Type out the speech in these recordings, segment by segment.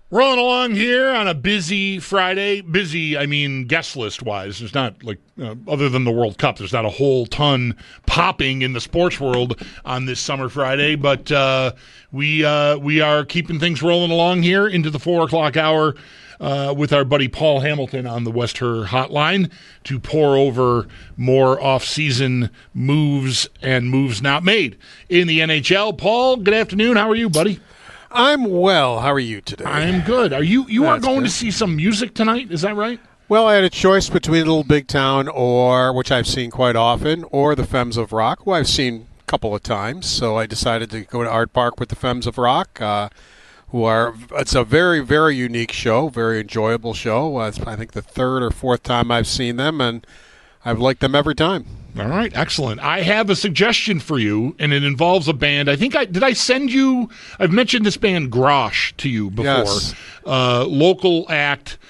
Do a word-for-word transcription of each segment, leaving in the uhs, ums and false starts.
Rolling along here on a busy Friday. Busy, I mean, guest list wise. There's not like, uh, other than the World Cup, there's not a whole ton popping in the sports world on this summer Friday. But uh, we uh, we are keeping things rolling along here into the four o'clock hour uh, with our buddy Paul Hamilton on the West Her Hotline to pour over more off-season moves and moves not made in the N H L. Paul, good afternoon. How are you, buddy? I'm well. How are you today? I'm good. Are you you That's are going good. to see some music tonight? Is that right? Well, I had a choice between Little Big Town, or which I've seen quite often, or the Femmes of Rock, who I've seen a couple of times. So I decided to go to Art Park with the Femmes of Rock, uh, who are it's a very very unique show, very enjoyable show. Uh, it's, I think the third or fourth time I've seen them, and I've liked them every time. All right, excellent. I have a suggestion for you, and it involves a band. I think I did I send you, I've mentioned this band Grosh to you before. Yes. Uh, local act.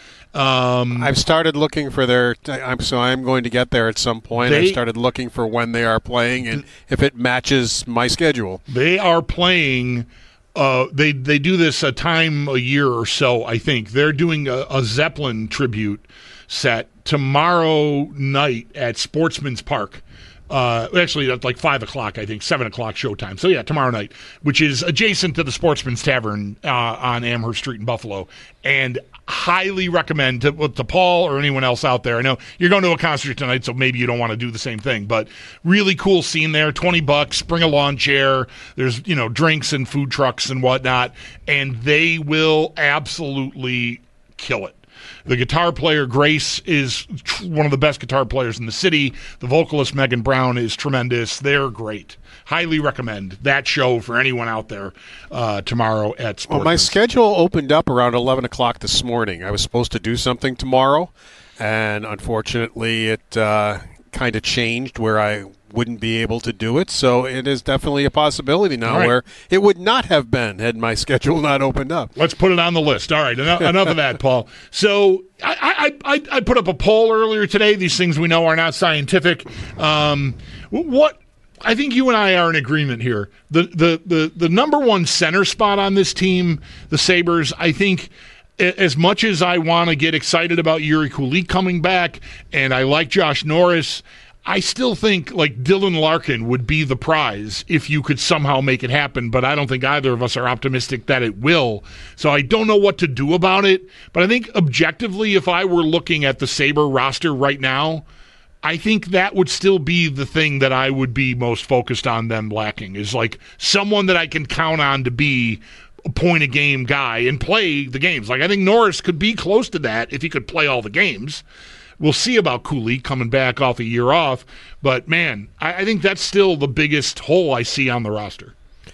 Um, I've started looking for their, I'm, so I'm going to get there at some point. They- I've started looking for when they are playing and if it matches my schedule. they are playing, uh, they, they do this a time a year or so, I think. They're doing a, a Zeppelin tribute set tomorrow night at Sportsman's Park. Uh, actually, that's like five o'clock, I think, seven o'clock showtime. So, yeah, tomorrow night, which is adjacent to the Sportsman's Tavern uh, on Amherst Street in Buffalo. And highly recommend to, to Paul or anyone else out there. I know you're going to a concert tonight, so maybe you don't want to do the same thing. But really cool scene there, twenty bucks, bring a lawn chair. There's, you know, drinks and food trucks and whatnot. And they will absolutely kill it. The guitar player, Grace, is tr- one of the best guitar players in the city. The vocalist, Megan Brown, is tremendous. They're great. Highly recommend that show for anyone out there uh, tomorrow at Sportsman's. Well, my schedule opened up around eleven o'clock this morning. I was supposed to do something tomorrow, and unfortunately it uh, kind of changed where I wouldn't be able to do it. So it is definitely a possibility now All right. where it would not have been had my schedule not opened up. Let's put it on the list. All right, enough, enough of that, Paul. So I, I, I, I put up a poll earlier today. These things we know are not scientific. Um, what I think you and I are in agreement here. The, the the the number one center spot on this team, the Sabres, I think, a- as much as I want to get excited about Yuri Kulik coming back, and I like Josh Norris, I still think like Dylan Larkin would be the prize if you could somehow make it happen, but I don't think either of us are optimistic that it will. So I don't know what to do about it, but I think objectively, if I were looking at the Sabre roster right now, I think that would still be the thing that I would be most focused on them lacking, is like someone that I can count on to be a point-a-game guy and play the games. Like I think Norris could be close to that if he could play all the games. We'll see about Cooley coming back off a year off, but man, I, I think that's still the biggest hole I see on the roster.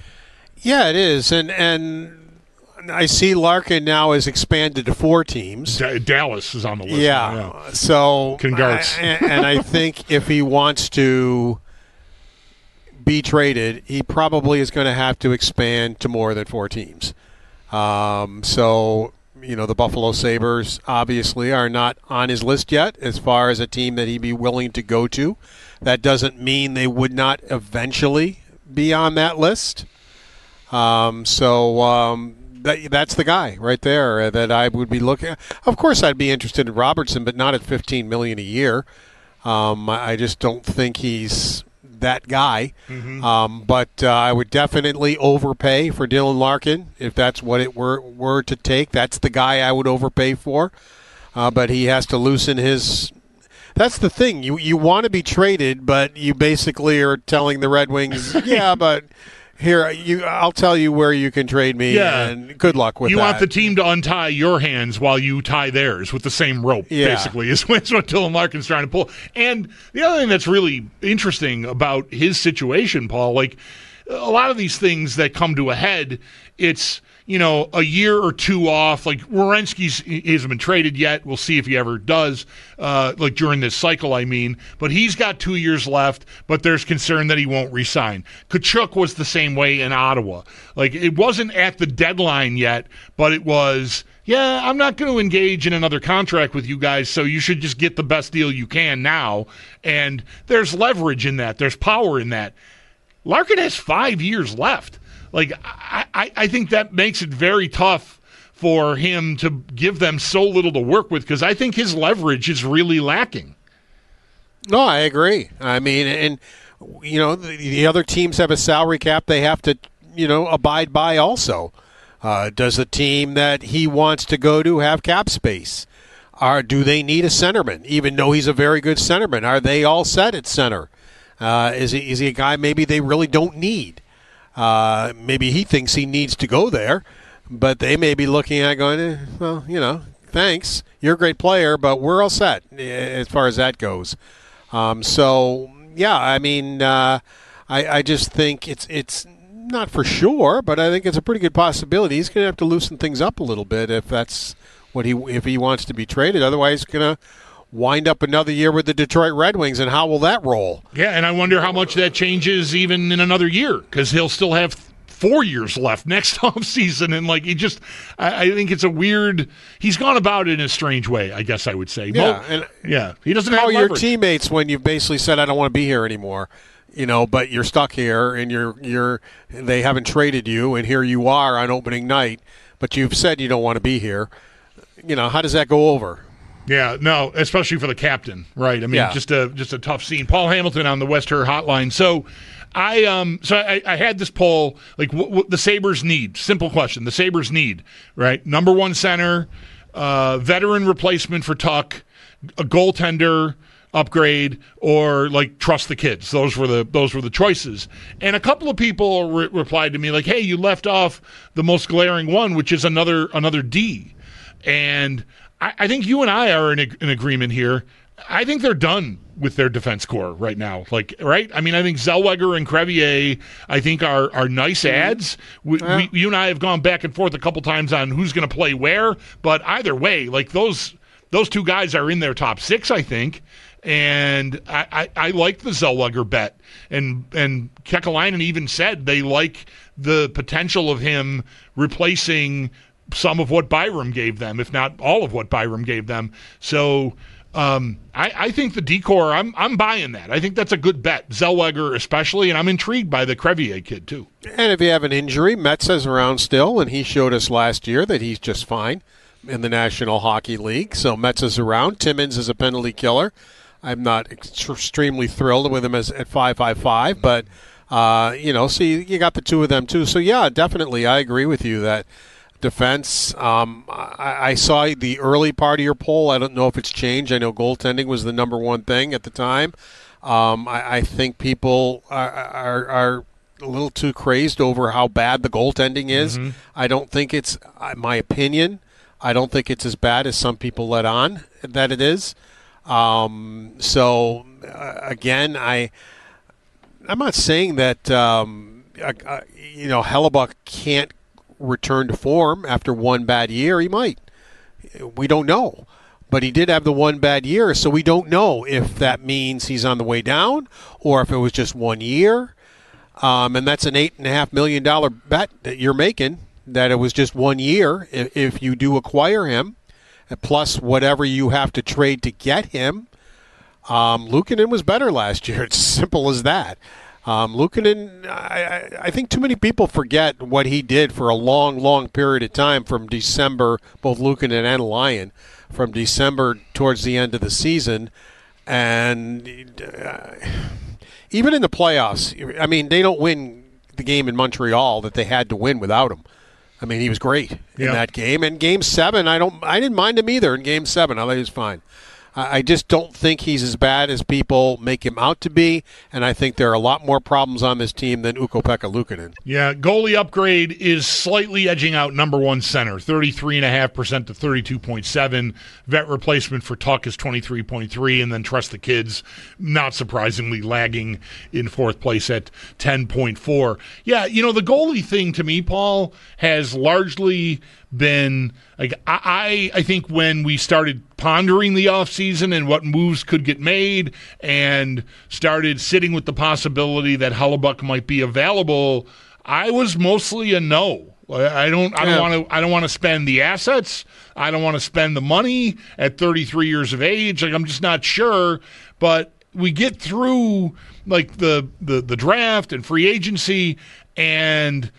Yeah, it is, and and I see Larkin now has expanded to four teams. D- Dallas is on the list. Yeah, now, so Congrats. I- and, and I think if he wants to be traded, he probably is going to have to expand to more than four teams. Um, so. You know, the Buffalo Sabres obviously are not on his list yet as far as a team that he'd be willing to go to. That doesn't mean they would not eventually be on that list. Um, so um, that, that's the guy right there that I would be looking at. Of course, I'd be interested in Robertson, but not at fifteen million dollars a year. Um, I just don't think he's that guy. Mm-hmm. Um, but uh, I would definitely overpay for Dylan Larkin if that's what it were were to take. That's the guy I would overpay for. Uh, but he has to loosen his. That's the thing. You you want to be traded, but you basically are telling the Red Wings, yeah, but here you I'll tell you where you can trade me. Yeah. And good luck with you that. want the team to untie your hands while you tie theirs with the same rope, Yeah. basically, is what Dylan Larkin's trying to pull. And the other thing that's really interesting about his situation, Paul, like a lot of these things that come to a head, it's, you know, a year or two off. Like Werenski's, he hasn't been traded yet. We'll see if he ever does, uh, like during this cycle, I mean. But he's got two years left, but there's concern that he won't re-sign. Kachuk was the same way in Ottawa. Like, it wasn't at the deadline yet, but it was, yeah, I'm not going to engage in another contract with you guys, so you should just get the best deal you can now. And there's leverage in that. There's power in that. Larkin has five years left. Like, I, I, I think that makes it very tough for him to give them so little to work with, because I think his leverage is really lacking. No, I agree. I mean, and, you know, the, the other teams have a salary cap they have to, you know, abide by also. Uh, does the team that he wants to go to have cap space? Or do they need a centerman, even though he's a very good centerman? Are they all set at center? Uh, is he is he a guy maybe they really don't need? Uh, maybe he thinks he needs to go there, but they may be looking at going, eh, well, you know, thanks. You're a great player, but we're all set as far as that goes. Um, so, yeah, I mean, uh, I, I just think it's it's not for sure, but I think it's a pretty good possibility. He's going to have to loosen things up a little bit if that's what he if he wants to be traded. Otherwise, he's going to wind up another year with the Detroit Red Wings, and how will that roll? Yeah, and I wonder how much that changes even in another year, because he'll still have four years left next offseason, and like he just, I, I think it's a weird. He's gone about it in a strange way, I guess I would say. Yeah, Mo, and yeah, he doesn't how have are your leverage. teammates when you've basically said, "I don't want to be here anymore," you know, but you're stuck here, and you're you're they haven't traded you, and here you are on opening night, but you've said you don't want to be here. You know, how does that go over? Yeah, no, especially for the captain, right? I mean, Yeah. just a just a tough scene. Paul Hamilton on the West Her Hotline. So, I um, so I, I had this poll, like what, what the Sabres need. Simple question: the Sabres need, right? Number one center, uh, veteran replacement for Tuck, a goaltender upgrade, or like trust the kids. Those were the those were the choices. And a couple of people re- replied to me like, "Hey, you left off the most glaring one, which is another another D." And I, I think you and I are in, a, in agreement here. I think they're done with their defense core right now. Like, right? I mean, I think Zellweger and Crevier, I think, are are nice ads. We, Yeah. we, you and I have gone back and forth a couple times on who's going to play where, but either way, like those those two guys are in their top six, I think. And I, I, I like the Zellweger bet. And and Kekalainen even said they like the potential of him replacing some of what Byram gave them, if not all of what Byram gave them. So um, I, I think the decor, I'm I'm buying that. I think that's a good bet, Zellweger especially, and I'm intrigued by the Crevier kid too. And if you have an injury, Metz is around still, and he showed us last year that he's just fine in the National Hockey League. So Metz is around. Timmins is a penalty killer. I'm not ex- extremely thrilled with him as at five five five, but uh, you know, see, you got the two of them too. So yeah, definitely, I agree with you that defense. Um, I, I saw the early part of your poll. I don't know if it's changed. I know goaltending was the number one thing at the time. Um, I, I think people are, are are a little too crazed over how bad the goaltending is. Mm-hmm. I don't think it's, my opinion, I don't think it's as bad as some people let on that it is. Um, so uh, again, I I'm not saying that um, uh, uh, you know Hellebuck can't return to form after one bad year. He might. We don't know. But he did have the one bad year, so we don't know if that means he's on the way down or if it was just one year. Um, and that's an eight point five million dollars bet that you're making, that it was just one year if, if you do acquire him, plus whatever you have to trade to get him. Um, Luukkonen was better last year. It's simple as that. Um, Luukkonen, I, I think too many people forget what he did for a long, long period of time from December, both Luukkonen and Lyon, from December towards the end of the season. And uh, even in the playoffs, I mean, they don't win the game in Montreal that they had to win without him. I mean, he was great in Yeah. that game. And Game Seven, I don't, I didn't mind him either. In Game Seven, I thought he was fine. I I just don't think he's as bad as people make him out to be, and I think there are a lot more problems on this team than Ukko-Pekka Luukkonen. Yeah, goalie upgrade is slightly edging out number one center, thirty-three point five percent to thirty-two point seven. Vet replacement for Tuck is twenty-three point three, and then Trust the Kids, not surprisingly, lagging in fourth place at ten point four. Yeah, you know, the goalie thing to me, Paul, has largely been like I, I think when we started pondering the offseason and what moves could get made and started sitting with the possibility that Hellebuck might be available, I was mostly a no. I don't I don't Yeah. want to I don't want to spend the assets. I don't want to spend the money at thirty-three years of age. Like, I'm just not sure, but we get through like the the the draft and free agency, and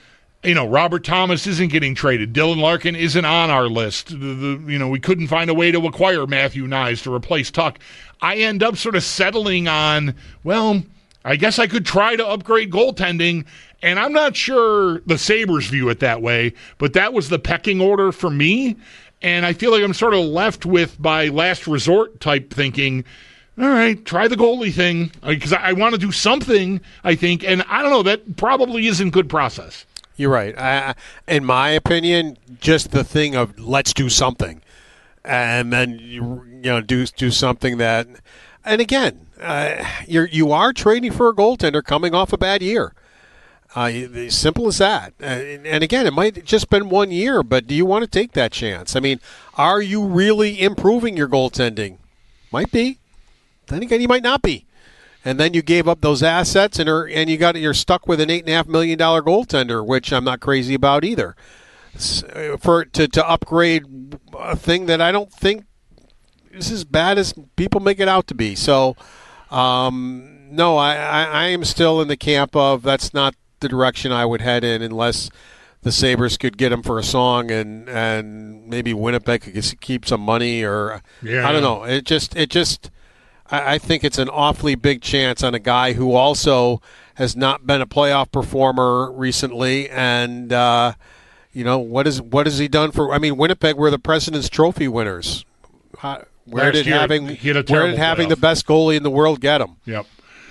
you know, Robert Thomas isn't getting traded. Dylan Larkin isn't on our list. The, the, you know, we couldn't find a way to acquire Matthew Nyes to replace Tuck. I end up sort of settling on, well, I guess I could try to upgrade goaltending, and I'm not sure the Sabres view it that way, but that was the pecking order for me, and I feel like I'm sort of left with, by last resort type thinking, all right, try the goalie thing, because I, I want to do something, I think, and I don't know, that probably isn't good process. You're right. I, in my opinion, just the thing of let's do something, and then you, you know do do something that, and again, uh, you're you are trading for a goaltender coming off a bad year. Uh, simple as that. Uh, and, and again, it might have just been one year, but do you want to take that chance? I mean, are you really improving your goaltending? Might be. Then again, you might not be. And then you gave up those assets, and are, and you got you're stuck with an eight and a half million dollar goaltender, which I'm not crazy about either. For to to upgrade a thing that I don't think is as bad as people make it out to be. So, um, no, I, I, I am still in the camp of that's not the direction I would head in unless the Sabres could get him for a song, and and maybe Winnipeg could keep some money, or yeah. I don't know. It just it just. I think it's an awfully big chance on a guy who also has not been a playoff performer recently. And, uh, you know, what is what has he done for – I mean, Winnipeg were the President's Trophy winners. How, where Last did year, having, where did having the best goalie in the world get him? Yep.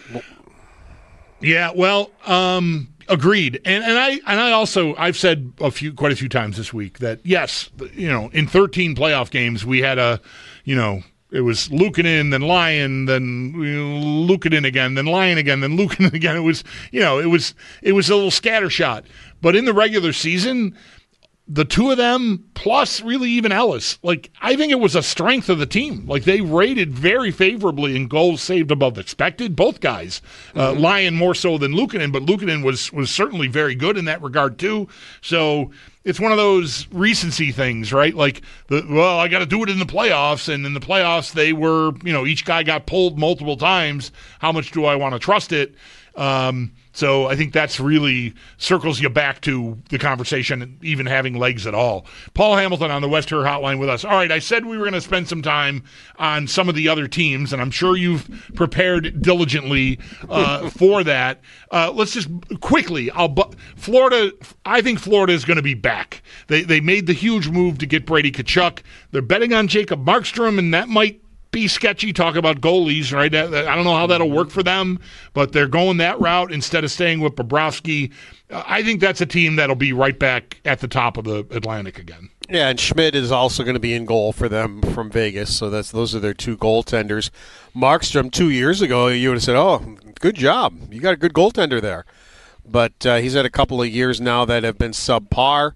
Yeah, well, um, agreed. And and I and I also I've said a few quite a few times this week that yes, you know, in thirteen playoff games we had a, you know, it was Luukkonen, then Lyon, then Luukkonen again, then Lyon again, then Luukkonen again. It was, you know, it was it was a little scattershot. But in the regular season, the two of them, plus really even Ellis, like I think it was a strength of the team. Like they rated very favorably in goals saved above expected, both guys. Uh, mm-hmm. Lyon more so than Luukkonen, but Luukkonen was was certainly very good in that regard too. So it's one of those recency things, right? Like, the, well, I got to do it in the playoffs, and in the playoffs they were, you know, each guy got pulled multiple times. How much do I want to trust it? Um, so I think that's really circles you back to the conversation even having legs at all. Paul Hamilton on the West Her Hotline with us. All right, I said we were going to spend some time on some of the other teams, and I'm sure you've prepared diligently uh, for that. Uh, let's just quickly, I'll bu- Florida, I think Florida is going to be back. They they made the huge move to get Brady Tkachuk. They're betting on Jacob Markstrom, and that might be sketchy. Talk about goalies, right? I don't know how that'll work for them, but they're going that route instead of staying with Bobrovsky. Uh, I think that's a team that'll be right back at the top of the Atlantic again. Yeah, and Schmidt is also going to be in goal for them from Vegas, so that's those are their two goaltenders. Markstrom, two years ago, you would have said, oh, good job. You got a good goaltender there. But uh, he's had a couple of years now that have been subpar.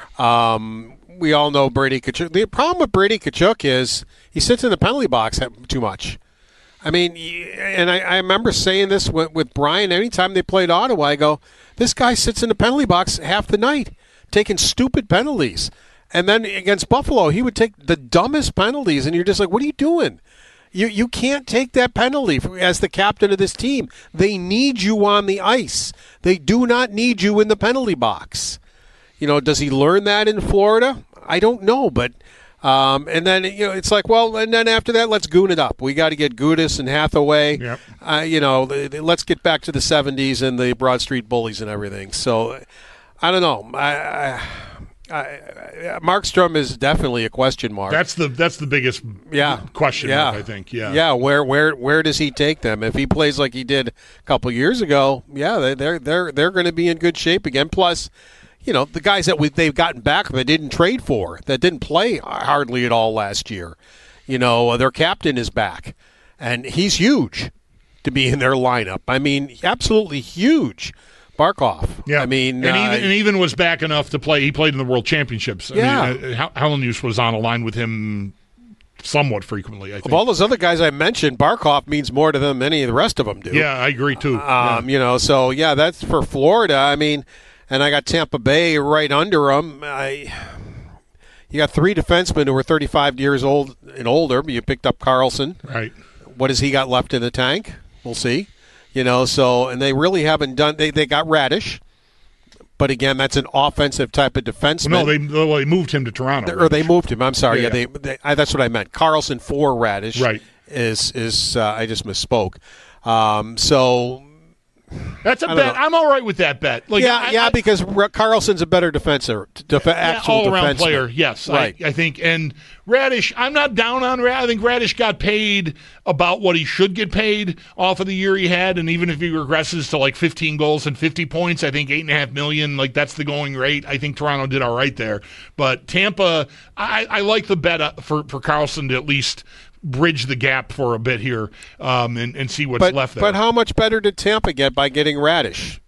Um, we all know Brady Tkachuk. The problem with Brady Tkachuk is he sits in the penalty box too much. I mean, and I, I remember saying this with, with Brian anytime they played Ottawa. I go, this guy sits in the penalty box half the night, taking stupid penalties. And then against Buffalo, he would take the dumbest penalties, and you're just like, what are you doing? You you can't take that penalty as the captain of this team. They need you on the ice. They do not need you in the penalty box. You know, does he learn that in Florida? I don't know, but um, and then you know it's like, well, and then after that, let's goon it up. We got to get Gudas and Hathaway. Yep. Uh, you know, let's get back to the seventies and the Broad Street Bullies and everything. So I don't know. I, I, I, Markstrom is definitely a question mark. That's the that's the biggest yeah. question yeah. mark, I think. Yeah, yeah. Where where where does he take them? If he plays like he did a couple years ago, yeah, they, they're they're they're going to be in good shape again. Plus, you know, the guys that we, they've gotten back that didn't trade for, that didn't play hardly at all last year. You know, their captain is back, and he's huge to be in their lineup. I mean, absolutely huge. Barkov. Yeah, I mean, and, uh, even, and even was back enough to play. He played in the World Championships. I yeah, mean, uh, Hellenius was on a line with him somewhat frequently. I think of all those other guys I mentioned, Barkov means more to them than any of the rest of them do. Yeah, I agree too. Um, yeah. You know, so yeah, that's for Florida. I mean, and I got Tampa Bay right under them. I. You got three defensemen who are thirty-five years old and older. You picked up Carlson. Right. What has he got left in the tank? We'll see. You know, so, and they really haven't done, they, they got Radish, But again, that's an offensive type of defenseman. Well, no, they well, they moved him to Toronto. Or they moved him. I'm sorry. Yeah, Yeah, yeah. they, they I, that's what I meant. Carlson for Radish. Right. Is is uh, I just misspoke. Um, so that's a I don't bet. know. I'm all right with that bet. Like, yeah, I, yeah, I, because R- Carlson's a better defender, def- actual all around defenseman. player. Yes, Right. I, I think. And Radish, I'm not down on Radish. I think Radish got paid about what he should get paid off of the year he had, and even if he regresses to like fifteen goals and fifty points, I think eight and a half million. Like that's the going rate. I think Toronto did all right there, but Tampa, I, I like the bet uh, for for Carlson to at least bridge the gap for a bit here um, and, and see what's But, left there. but how much better did Tampa get by getting Radish?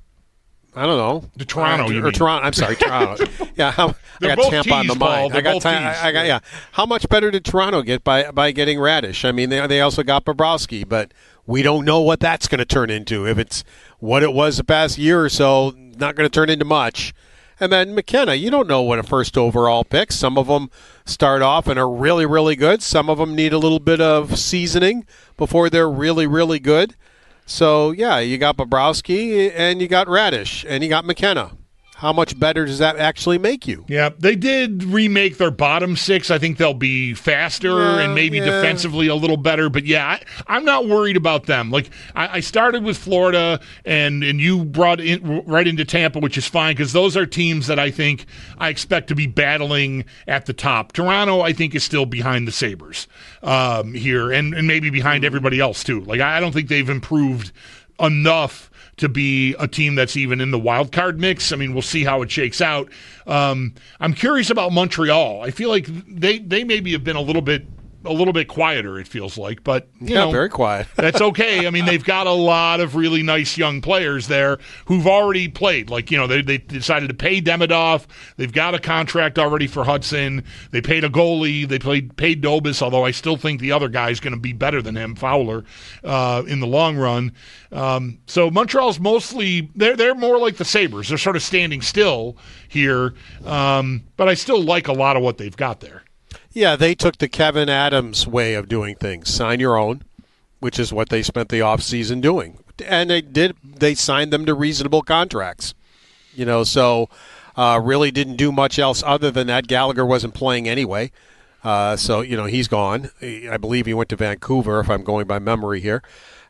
I don't know. To Toronto, or, you or mean. Toronto. I'm sorry, Toronto. Yeah, how, I They're got both Tampa on the T's, Paul. mind. They're I got, both Ta- T's. I got, yeah. How much better did Toronto get by by getting Radish? I mean, they they also got Bobrovsky, but we don't know what that's going to turn into. If it's what it was the past year or so, not going to turn into much. And then McKenna, you don't know what a first overall pick. Some of them start off and are really, really good. Some of them need a little bit of seasoning before they're really, really good. So, yeah, you got Bobrovsky and you got Radish and you got McKenna. How much better does that actually make you? Yeah, they did remake their bottom six. I think they'll be faster Yeah, and maybe yeah. defensively a little better. But yeah, I, I'm not worried about them. Like I, I started with Florida, and and you brought in right into Tampa, which is fine because those are teams that I think I expect to be battling at the top. Toronto, I think, is still behind the Sabres um, here, and and maybe behind everybody else too. Like I, I don't think they've improved enough to be a team that's even in the wild card mix. I mean, we'll see how it shakes out. Um, I'm curious about Montreal. I feel like they, they maybe have been a little bit a little bit quieter, it feels like, but you Yeah, know, very quiet. that's okay. I mean, they've got a lot of really nice young players there who've already played. Like, you know, they they decided to pay Demidov. They've got a contract already for Hudson. They paid a goalie. They played paid Dobis, although I still think the other guy's going to be better than him, Fowler, uh, in the long run. Um, so Montreal's mostly they're they're more like the Sabres. They're sort of standing still here, um, but I still like a lot of what they've got there. Yeah, they took the Kevin Adams way of doing things. Sign your own, which is what they spent the offseason doing. And they did. They signed them to reasonable contracts. You know, so uh, really didn't do much else other than that. Gallagher wasn't playing anyway. Uh, so, you know, he's gone. I believe he went to Vancouver, if I'm going by memory here.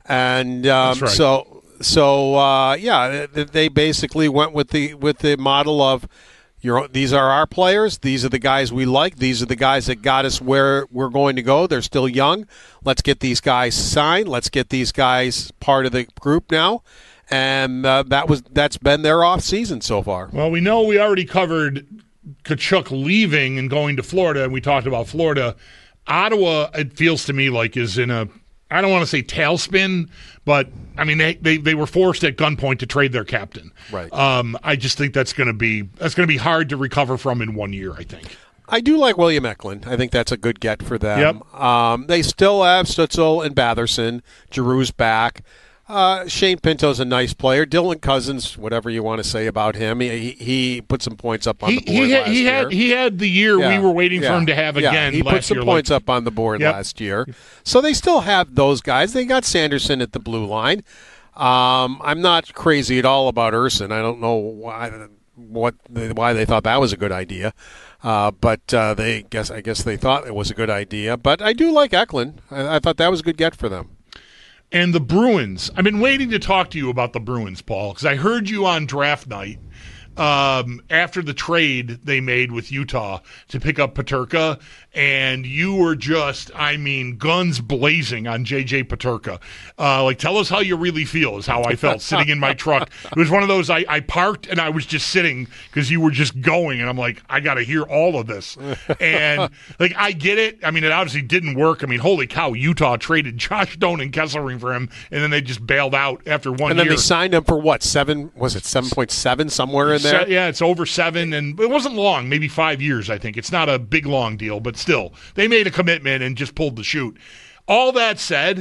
And um, That's right. so, so uh, yeah, they basically went with the with the model of, You're, these are our players. These are the guys we like. These are the guys that got us where we're going to go. They're still young. Let's get these guys signed. Let's get these guys part of the group now. And uh, that was that's been their off season so far. Well, we know we already covered Tkachuk leaving and going to Florida, and we talked about Florida. Ottawa, it feels to me like, is in a, I don't want to say tailspin, but I mean they, they, they were forced at gunpoint to trade their captain. Right. Um, I just think that's going to be that's going to be hard to recover from in one year, I think. I do like William Eklund. I think that's a good get for them. Yep. Um, they still have Stutzel and Batherson. Giroux's back. Uh, Shane Pinto's a nice player. Dylan Cousins, whatever you want to say about him, he he put some points up on He the board he had, last he year. had he had the year Yeah, we were waiting yeah, for him to have yeah. again. He last put some year, points like, up on the board Yep. last year. So they still have those guys. They got Sanderson at the blue line. Um, I'm not crazy at all about Urson. I don't know why what why they thought that was a good idea. Uh, but uh, they guess I guess they thought it was a good idea. But I do like Eklund. I, I thought that was a good get for them. And the Bruins. I've been waiting to talk to you about the Bruins, Paul, because I heard you on draft night um, after the trade they made with Utah to pick up Peterka, and you were just, I mean, guns blazing on J J Peterka. Uh, like, tell us how you really feel is how I felt sitting in my truck. It was one of those, I, I parked and I was just sitting because you were just going, and I'm like, I got to hear all of this. And, like, I get it. I mean, it obviously didn't work. I mean, holy cow, Utah traded Josh Doan and Kesselring for him, and then they just bailed out after one And then year. they signed him for what? Seven? Was it seven point seven somewhere in there? Se- yeah, it's over seven, and it wasn't long, maybe five years, I think. It's not a big, long deal, but still, they made a commitment and just pulled the chute. All that said,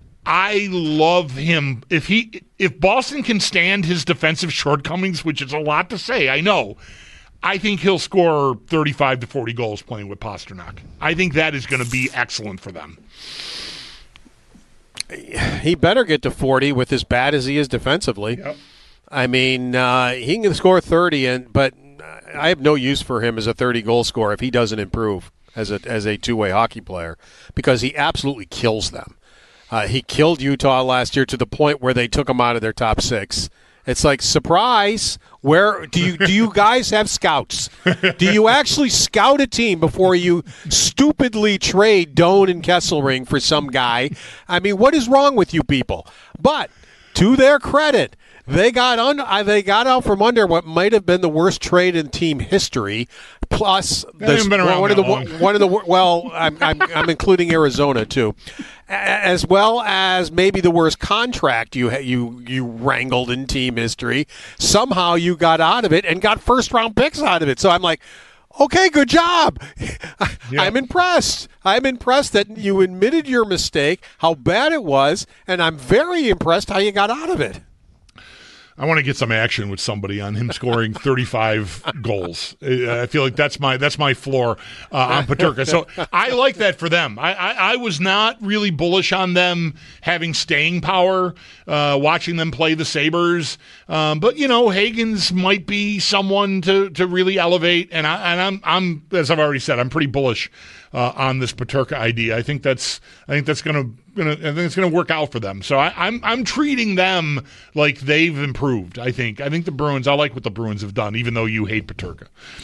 I love him. If he, if Boston can stand his defensive shortcomings, which is a lot to say, I know, I think he'll score thirty-five to forty goals playing with Pasternak. I think that is going to be excellent for them. He better get to forty with as bad as he is defensively. Yep. I mean, uh, he can score thirty, and but I have no use for him as a thirty-goal scorer if he doesn't improve as a as a two-way hockey player, because he absolutely kills them. Uh, he killed Utah last year to the point where they took him out of their top six. It's like, surprise, where do you do you guys have scouts? Do you actually scout a team before you stupidly trade Doan and Kesselring for some guy? I mean, what is wrong with you people? But to their credit, they got un- they got out from under what might have been the worst trade in team history. Plus, this, been around one of the long. one of the well, I'm, I'm I'm including Arizona too, as well as maybe the worst contract you you you wrangled in team history. Somehow you got out of it and got first round picks out of it. So I'm like, okay, good job. Yeah. I'm impressed. I'm impressed that you admitted your mistake, how bad it was, and I'm very impressed how you got out of it. I want to get some action with somebody on him scoring thirty-five goals. I feel like that's my that's my floor uh, on Peterka. So I like that for them. I, I, I was not really bullish on them having staying power, uh, watching them play the Sabres. Um, but, you know, Hagens might be someone to, to really elevate. And, I, and I'm, I'm, as I've already said, I'm pretty bullish uh, on this Peterka idea. I think that's I think that's going to Gonna, I think it's going to work out for them. So I, I'm I'm treating them like they've improved. I think I think the Bruins. I like what the Bruins have done, even though you hate Peterka.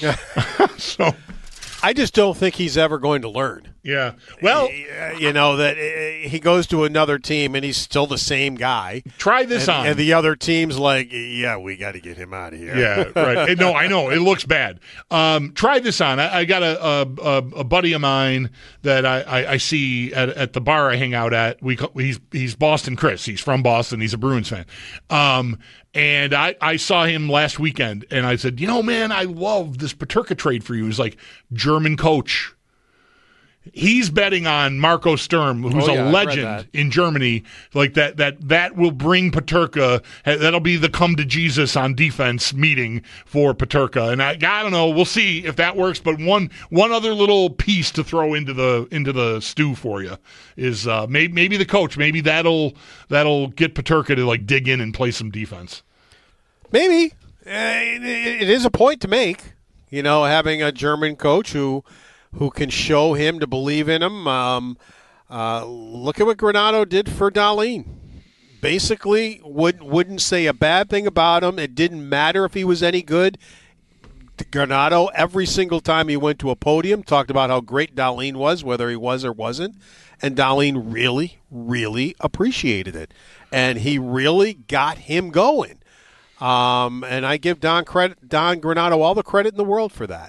So I just don't think he's ever going to learn. Yeah. Well, you know that he goes to another team and he's still the same guy. Try this and, on. And the other team's like, yeah, we got to get him out of here. Yeah, right. No, I know. It looks bad. Um, try this on. I, I got a, a, a buddy of mine that I, I, I see at, at the bar I hang out at. We He's he's Boston Chris. He's from Boston. He's a Bruins fan. Um, and I, I saw him last weekend, and I said, you know, man, I love this Peterka trade for you. He's like, German coach. He's betting on Marco Sturm, who's oh, yeah, a legend in Germany. Like that, that, that will bring Peterka. That'll be the come to Jesus on defense meeting for Peterka. And I, I don't know. We'll see if that works. But one, one other little piece to throw into the into the stew for you is uh, maybe maybe the coach. Maybe that'll that'll get Peterka to like dig in and play some defense. Maybe uh, it, it is a point to make. You know, having a German coach who. who can show him to believe in him. Um, uh, look at what Granato did for Dahlin. Basically, would, wouldn't say a bad thing about him. It didn't matter if he was any good. Granato, every single time he went to a podium, talked about how great Dahlin was, whether he was or wasn't. And Dahlin really, really appreciated it. And he really got him going. Um, and I give Don credit, Don Granato all the credit in the world for that.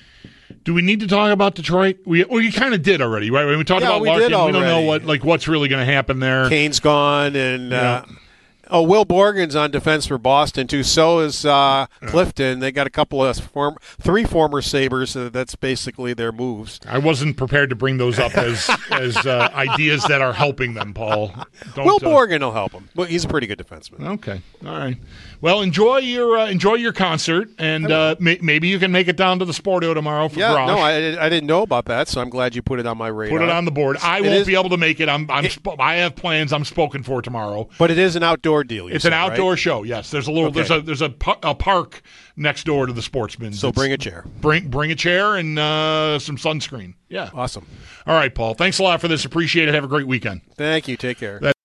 Do we need to talk about Detroit? We well, you kind of did already, right? When we talked yeah, about we Larkin, did already. We don't know what like what's really going to happen there. Kane's gone, and yeah. uh, oh, Will Borgen's on defense for Boston too. So is uh, Clifton. They got a couple of form, three former Sabres. So that's basically their moves. I wasn't prepared to bring those up as as uh, ideas that are helping them, Paul. Don't, Will uh, Borgen will help him. Well, he's a pretty good defenseman. Okay, all right. Well, enjoy your uh, enjoy your concert, and uh, may- maybe you can make it down to the Sporto tomorrow for Yeah, Grosh. no, I, I didn't know about that, so I'm glad you put it on my radar. Put it on the board. I It won't is- be able to make it. I'm. I'm. It- Sp- I have plans. I'm spoken for tomorrow. But it is an outdoor deal. you It's said, an outdoor right? show. Yes, there's a little. Okay. There's a there's a, par- a park next door to the Sportsman. So bring a chair. Bring bring a chair and uh, some sunscreen. Yeah. Awesome. All right, Paul. Thanks a lot for this. Appreciate it. Have a great weekend. Thank you. Take care. That-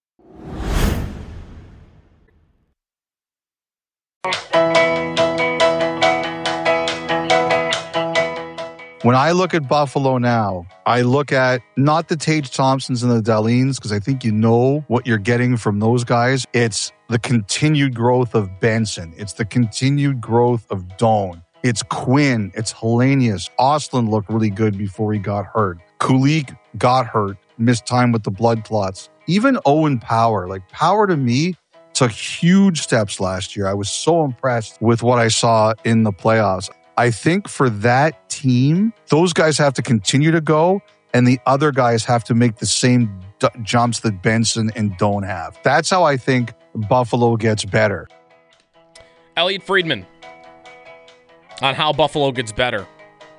When I look at Buffalo now, I look at not the Tage Thompsons and the Dahlins, because I think you know what you're getting from those guys. It's the continued growth of Benson. It's the continued growth of Doan. It's Quinn. It's Hellenius. Ostlund looked really good before he got hurt. Kulik got hurt, missed time with the blood clots. Even Owen Power, like Power to me, took huge steps last year. I was so impressed with what I saw in the playoffs. I think for that team, those guys have to continue to go, and the other guys have to make the same d- jumps that Benson and Doan have. That's how I think Buffalo gets better. Elliot Friedman on how Buffalo gets better.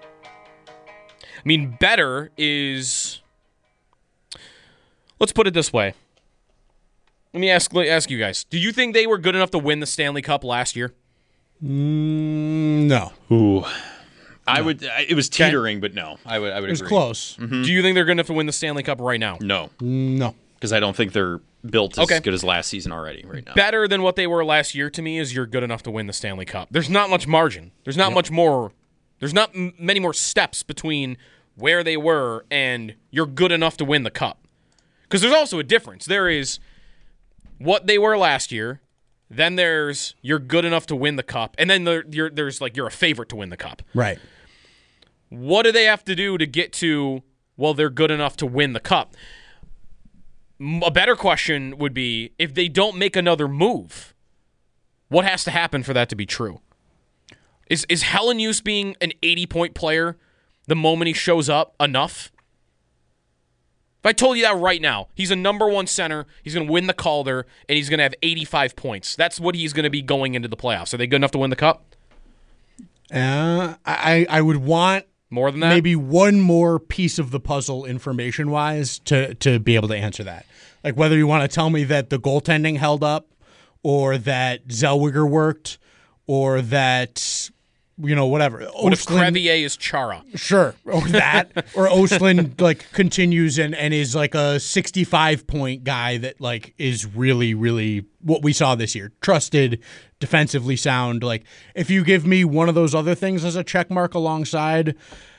I mean, better is... Let's put it this way. Let me ask ask you guys. Do you think they were good enough to win the Stanley Cup last year? Mm, no. Ooh. I would. It was teetering, but no. I would. I would. It was agree. close. Mm-hmm. Do you think they're good enough to win the Stanley Cup right now? No, No. because I don't think they're built as Okay. good as last season already. Right now, Better than what they were last year to me is you're good enough to win the Stanley Cup. There's not much margin. There's not much more. There's not m- many more steps between where they were and you're good enough to win the cup. Because there's also a difference. There is what they were last year. Then there's you're good enough to win the cup, and then there, you're, there's like you're a favorite to win the cup. Right. What do they have to do to get to, well, they're good enough to win the cup? M- A better question would be, if they don't make another move, what has to happen for that to be true? Is is Hellenius being an eighty-point player the moment he shows up enough? If I told you that right now, he's a number one center, he's going to win the Calder, and he's going to have eighty-five points. That's what he's going to be going into the playoffs. Are they good enough to win the cup? Uh, I I would want More than that? maybe one more piece of the puzzle information wise to to be able to answer that. Like whether you want to tell me that the goaltending held up, or that Zellweger worked, or that you know whatever. What if Crevier is Chara? Sure, or that, or Ostlund like continues and, and is like a sixty-five point guy that like is really really what we saw this year, trusted, defensively sound. Like if you give me one of those other things as a check mark alongside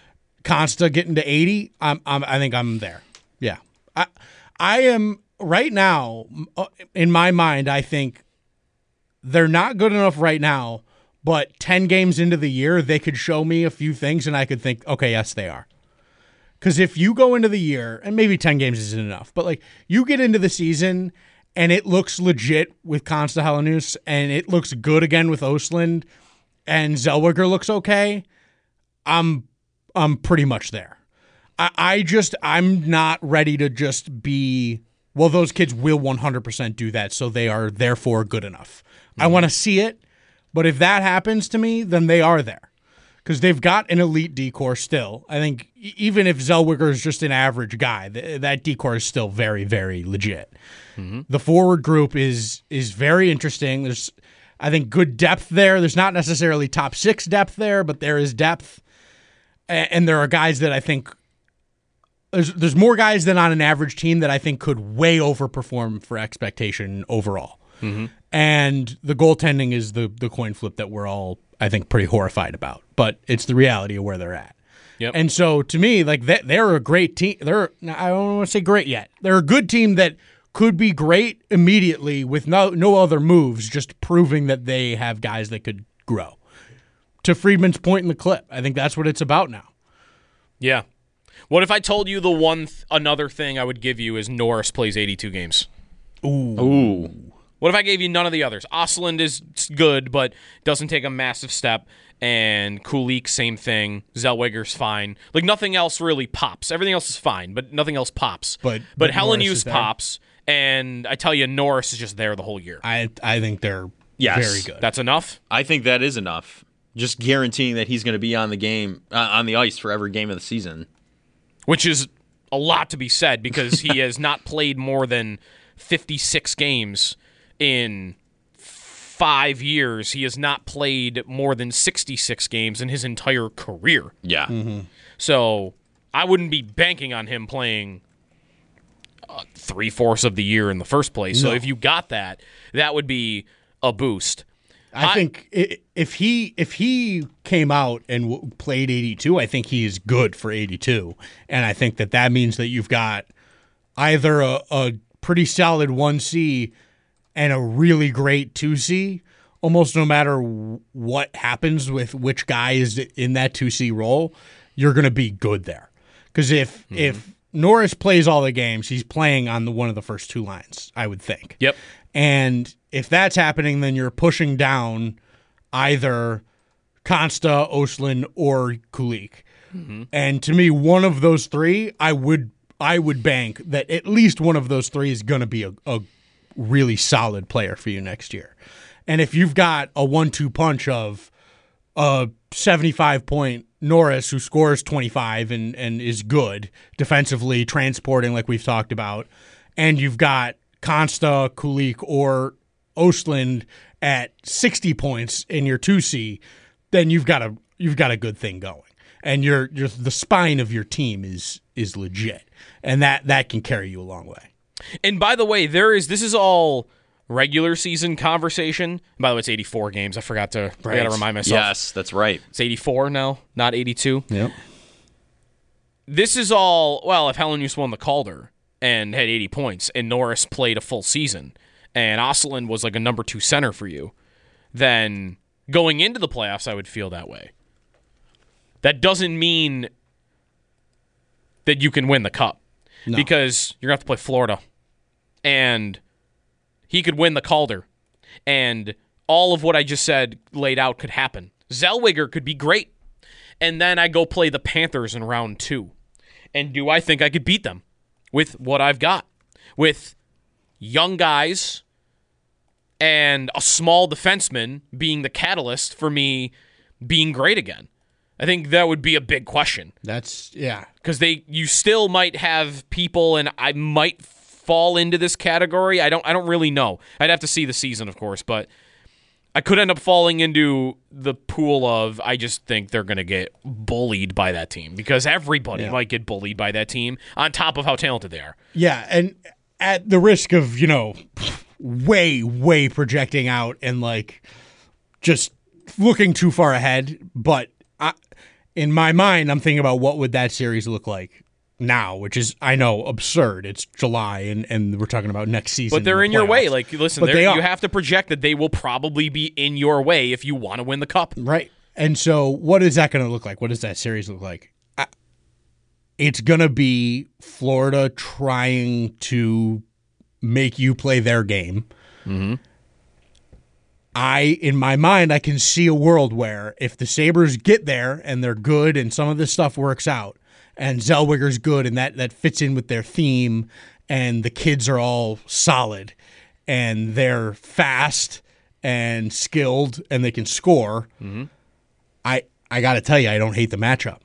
Consta getting to eighty, I'm, I'm I think I'm there. Yeah, I I am right now in my mind. I think they're not good enough right now. But ten games into the year, they could show me a few things, and I could think, okay, yes, they are. Because if you go into the year, and maybe ten games isn't enough, but like you get into the season, and it looks legit with Consta Hellenius, and it looks good again with Ostlund, and Zellweger looks okay, I'm I'm pretty much there. I, I just, I'm not ready to just be, well, those kids will one hundred percent do that, so they are therefore good enough. Mm-hmm. I want to see it. But if that happens to me, then they are there. Because they've got an elite decor still. I think even if Zellweger is just an average guy, th- that decor is still very, very legit. Mm-hmm. The forward group is is very interesting. There's, I think, good depth there. There's not necessarily top six depth there, but there is depth. And, and there are guys that I think, there's, there's more guys than on an average team that I think could way overperform for expectation overall. Mm-hmm. And the goaltending is the the coin flip that we're all, I think, pretty horrified about. But it's the reality of where they're at. Yep. And so, to me, like they, they're a great team. They're I don't want to say great yet. They're a good team that could be great immediately with no no other moves, just proving that they have guys that could grow. To Friedman's point in the clip, I think that's what it's about now. Yeah. What if I told you the one th- another thing I would give you is Norris plays eighty-two games? Ooh. Ooh. What if I gave you none of the others? Ostlund is good, but doesn't take a massive step. And Kulik, same thing. Zellweger's fine. Like, nothing else really pops. Everything else is fine, but nothing else pops. But- but but Norris Hellenius is there. pops, and I tell you, Norris is just there the whole year. I I think they're Yes. very good. That's enough? I think that is enough. Just guaranteeing that he's going to be on the game, uh, on the ice for every game of the season. Which is a lot to be said, because he has not played more than fifty-six games in five years. He has not played more than sixty-six games in his entire career. Yeah. Mm-hmm. So I wouldn't be banking on him playing uh, three-fourths of the year in the first place. So No. if you got that, that would be a boost. I I- think i- if he if he came out and w- played eighty-two, I think he is good for eighty-two, and I think that that means that you've got either a, a pretty solid one C and a really great two C. Almost no matter w- what happens with which guy is in that two C role, you're going to be good there. Because if Mm-hmm. if Norris plays all the games, he's playing on the one of the first two lines, I would think. Yep. And if that's happening, then you're pushing down either Consta, Ostlund, or Kulik. Mm-hmm. And to me, one of those three, I would I would bank that at least one of those three is going to be a, a really solid player for you next year. And if you've got a one two punch of a seventy-five point Norris who scores twenty-five and, and is good defensively, transporting like we've talked about, and you've got Consta, Kulik, or Oshland at sixty points in your two C, then you've got a you've got a good thing going, and your your the spine of your team is is legit, and that that can carry you a long way. And by the way, there is this is all regular season conversation. By the way, it's eighty-four games. I forgot to. I got to remind myself. Yes, that's right. It's eighty-four now, not eighty-two. Yep. This is all. Well, if Hellenius won the Calder and had eighty points, and Norris played a full season, and Oslin was like a number two center for you, then going into the playoffs, I would feel that way. That doesn't mean that you can win the Cup, No. because you're going to have to play Florida, and he could win the Calder, and all of what I just said laid out could happen. Zellweger could be great, and then I go play the Panthers in round two. And do I think I could beat them with what I've got? With young guys and a small defenseman being the catalyst for me being great again. I think that would be a big question. That's yeah. Because they, you still might have people, and I might fall into this category. I don't, I don't really know. I'd have to see the season, of course, but I could end up falling into the pool of I just think they're going to get bullied by that team, because everybody Yeah. might get bullied by that team on top of how talented they are. Yeah, and at the risk of, you know, way, way projecting out and like just looking too far ahead, but I, in my mind, I'm thinking about what would that series look like now, which is, I know, absurd. It's July, and, and we're talking about next season. But they're the in your playoffs. way. Like, listen, But they're- they are. you have to project that they will probably be in your way if you want to win the Cup. Right. And so what is that going to look like? What does that series look like? I, it's going to be Florida trying to make you play their game. Mm-hmm. I, in my mind, I can see a world where if the Sabres get there and they're good and some of this stuff works out and Zellweger's good and that, that fits in with their theme and the kids are all solid and they're fast and skilled and they can score, Mm-hmm. I, I got to tell you, I don't hate the matchup.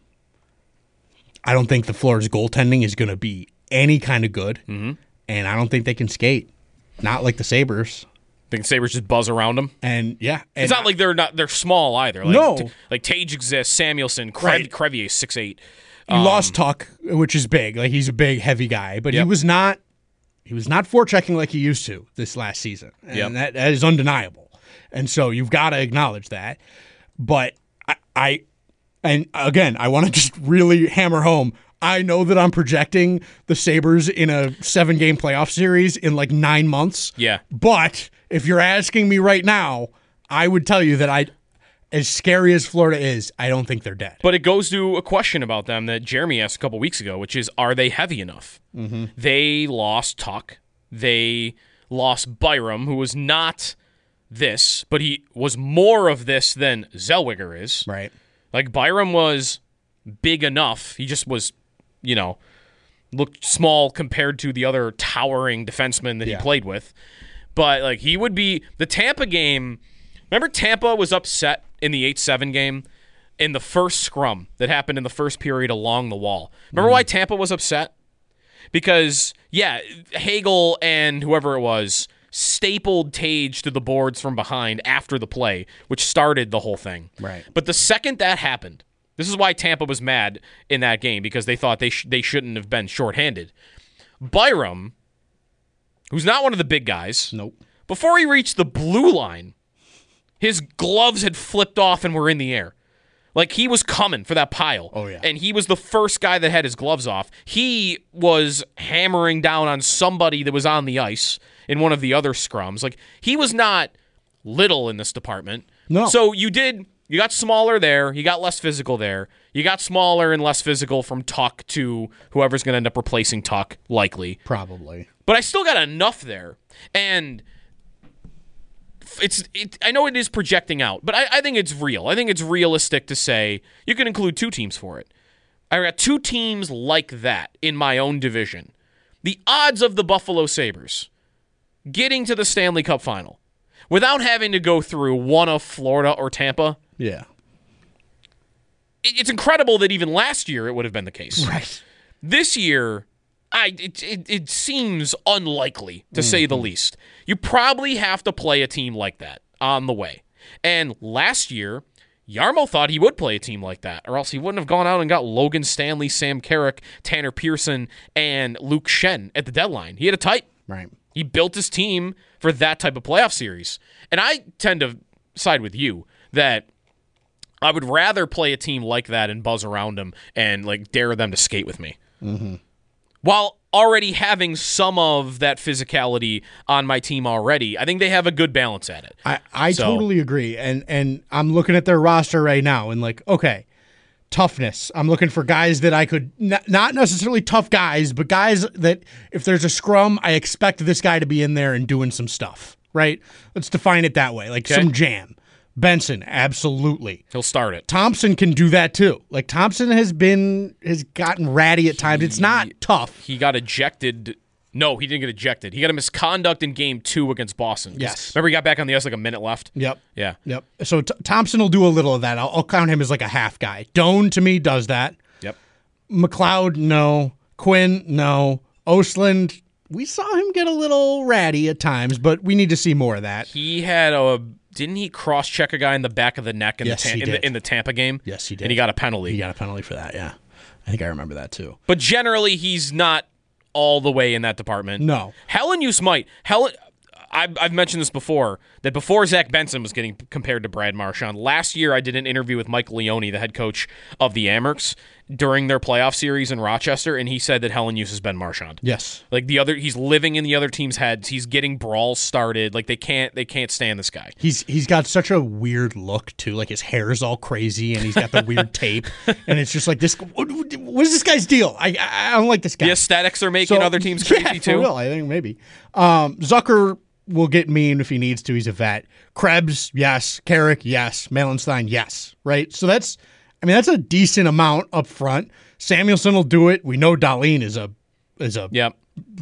I don't think the Florida's goaltending is going to be any kind of good, Mm-hmm. and I don't think they can skate. Not like the Sabres. I think Sabres just buzz around them. And yeah, and It's not like they're not they're small either. Like, No. t- like Tage exists, Samuelson, Crev- Right. Crevier six eight. he lost Tuck, which is big. Like he's a big, heavy guy, but Yep. he was not. He was not forechecking like he used to this last season, and Yep. that, that is undeniable. And so you've got to acknowledge that. But I, I and again, I want to just really hammer home. I know that I'm projecting the Sabres in a seven-game playoff series in like nine months. Yeah. But if you're asking me right now, I would tell you that I, as scary as Florida is, I don't think they're dead. But it goes to a question about them that Jeremy asked a couple weeks ago, which is, are they heavy enough? Mm-hmm. They lost Tuck. They lost Byram, who was not this, but he was more of this than Zellweger is. Right. Like, Byram was big enough. He just was, you know, looked small compared to the other towering defensemen that Yeah. he played with. But, like, he would be – the Tampa game – remember Tampa was upset in the eight seven game in the first scrum that happened in the first period along the wall. Remember why Tampa was upset? Because, yeah, Hagel and whoever it was stapled Tage to the boards from behind after the play, which started the whole thing. Right. But the second that happened, this is why Tampa was mad in that game, because they thought they sh- they shouldn't have been shorthanded. Byram, who's not one of the big guys, Nope. before he reached the blue line, his gloves had flipped off and were in the air. Like, he was coming for that pile. Oh, yeah. And he was the first guy that had his gloves off. He was hammering down on somebody that was on the ice in one of the other scrums. Like, he was not little in this department. No. So you did, you got smaller there. You got less physical there. You got smaller and less physical from Tuck to whoever's going to end up replacing Tuck, likely. Probably. But I still got enough there. And it's it, I know it is projecting out, but I, I think it's real. I think it's realistic to say you can include two teams for it. I got two teams like that in my own division. The odds of the Buffalo Sabres getting to the Stanley Cup final without having to go through one of Florida or Tampa, Yeah. it, it's incredible that even last year it would have been the case. Right. This year, I it, it, it seems unlikely, to mm-hmm. say the least. You probably have to play a team like that on the way. And last year, Jarmo thought he would play a team like that, or else he wouldn't have gone out and got Logan Stanley, Sam Carrick, Tanner Pearson, and Luke Shen at the deadline. He had a type. Right. He built his team for that type of playoff series. And I tend to side with you that I would rather play a team like that and buzz around them and like dare them to skate with me. Mm-hmm. While already having some of that physicality on my team already, I think they have a good balance at it. I, I so, totally agree. And and I'm looking at their roster right now and like, okay, toughness. I'm looking for guys that I could, n- not necessarily tough guys, but guys that if there's a scrum, I expect this guy to be in there and doing some stuff, right? Let's define it that way. Like okay. some jam. Benson, absolutely. He'll start it. Thompson can do that too. Like Thompson has been, has gotten ratty at times. He, it's not tough. He got ejected. No, he didn't get ejected. He got a misconduct in game two against Boston. Yes. Remember he got back on the ice like a minute left? Yep. Yeah. Yep. So t- Thompson will do a little of that. I'll, I'll count him as like a half guy. Doan, to me, does that. Yep. McLeod, no. Quinn, no. Osland, we saw him get a little ratty at times, but we need to see more of that. He had a... Didn't he cross-check a guy in the back of the neck in, yes, the, ta- he in, did. the in the Tampa game? Yes, he did. And he got a penalty. He got a penalty for that, yeah. I think I remember that too. But generally, he's not all the way in that department. No. Helen might. Helen, I've, I've mentioned this before, that before Zach Benson was getting compared to Brad Marchand, last year I did an interview with Mike Leone, the head coach of the Amerks, during their playoff series in Rochester, and he said that Helen has been Marchand. Yes. Like the other, he's living in the other team's heads. He's getting brawls started. Like they can't, they can't stand this guy. He's he's got such a weird look too. Like his hair is all crazy, and he's got the weird tape, and it's just like this. What, what is this guy's deal? I I don't like this guy. The aesthetics are making So, other teams crazy yeah, too. For real, I think maybe. Um, Zucker will get mean if he needs to. He's a vet. Krebs, yes. Carrick, yes. Malenstein, yes. Right. So that's, I mean, that's a decent amount up front. Samuelson will do it. We know Dahlin is a is a yep.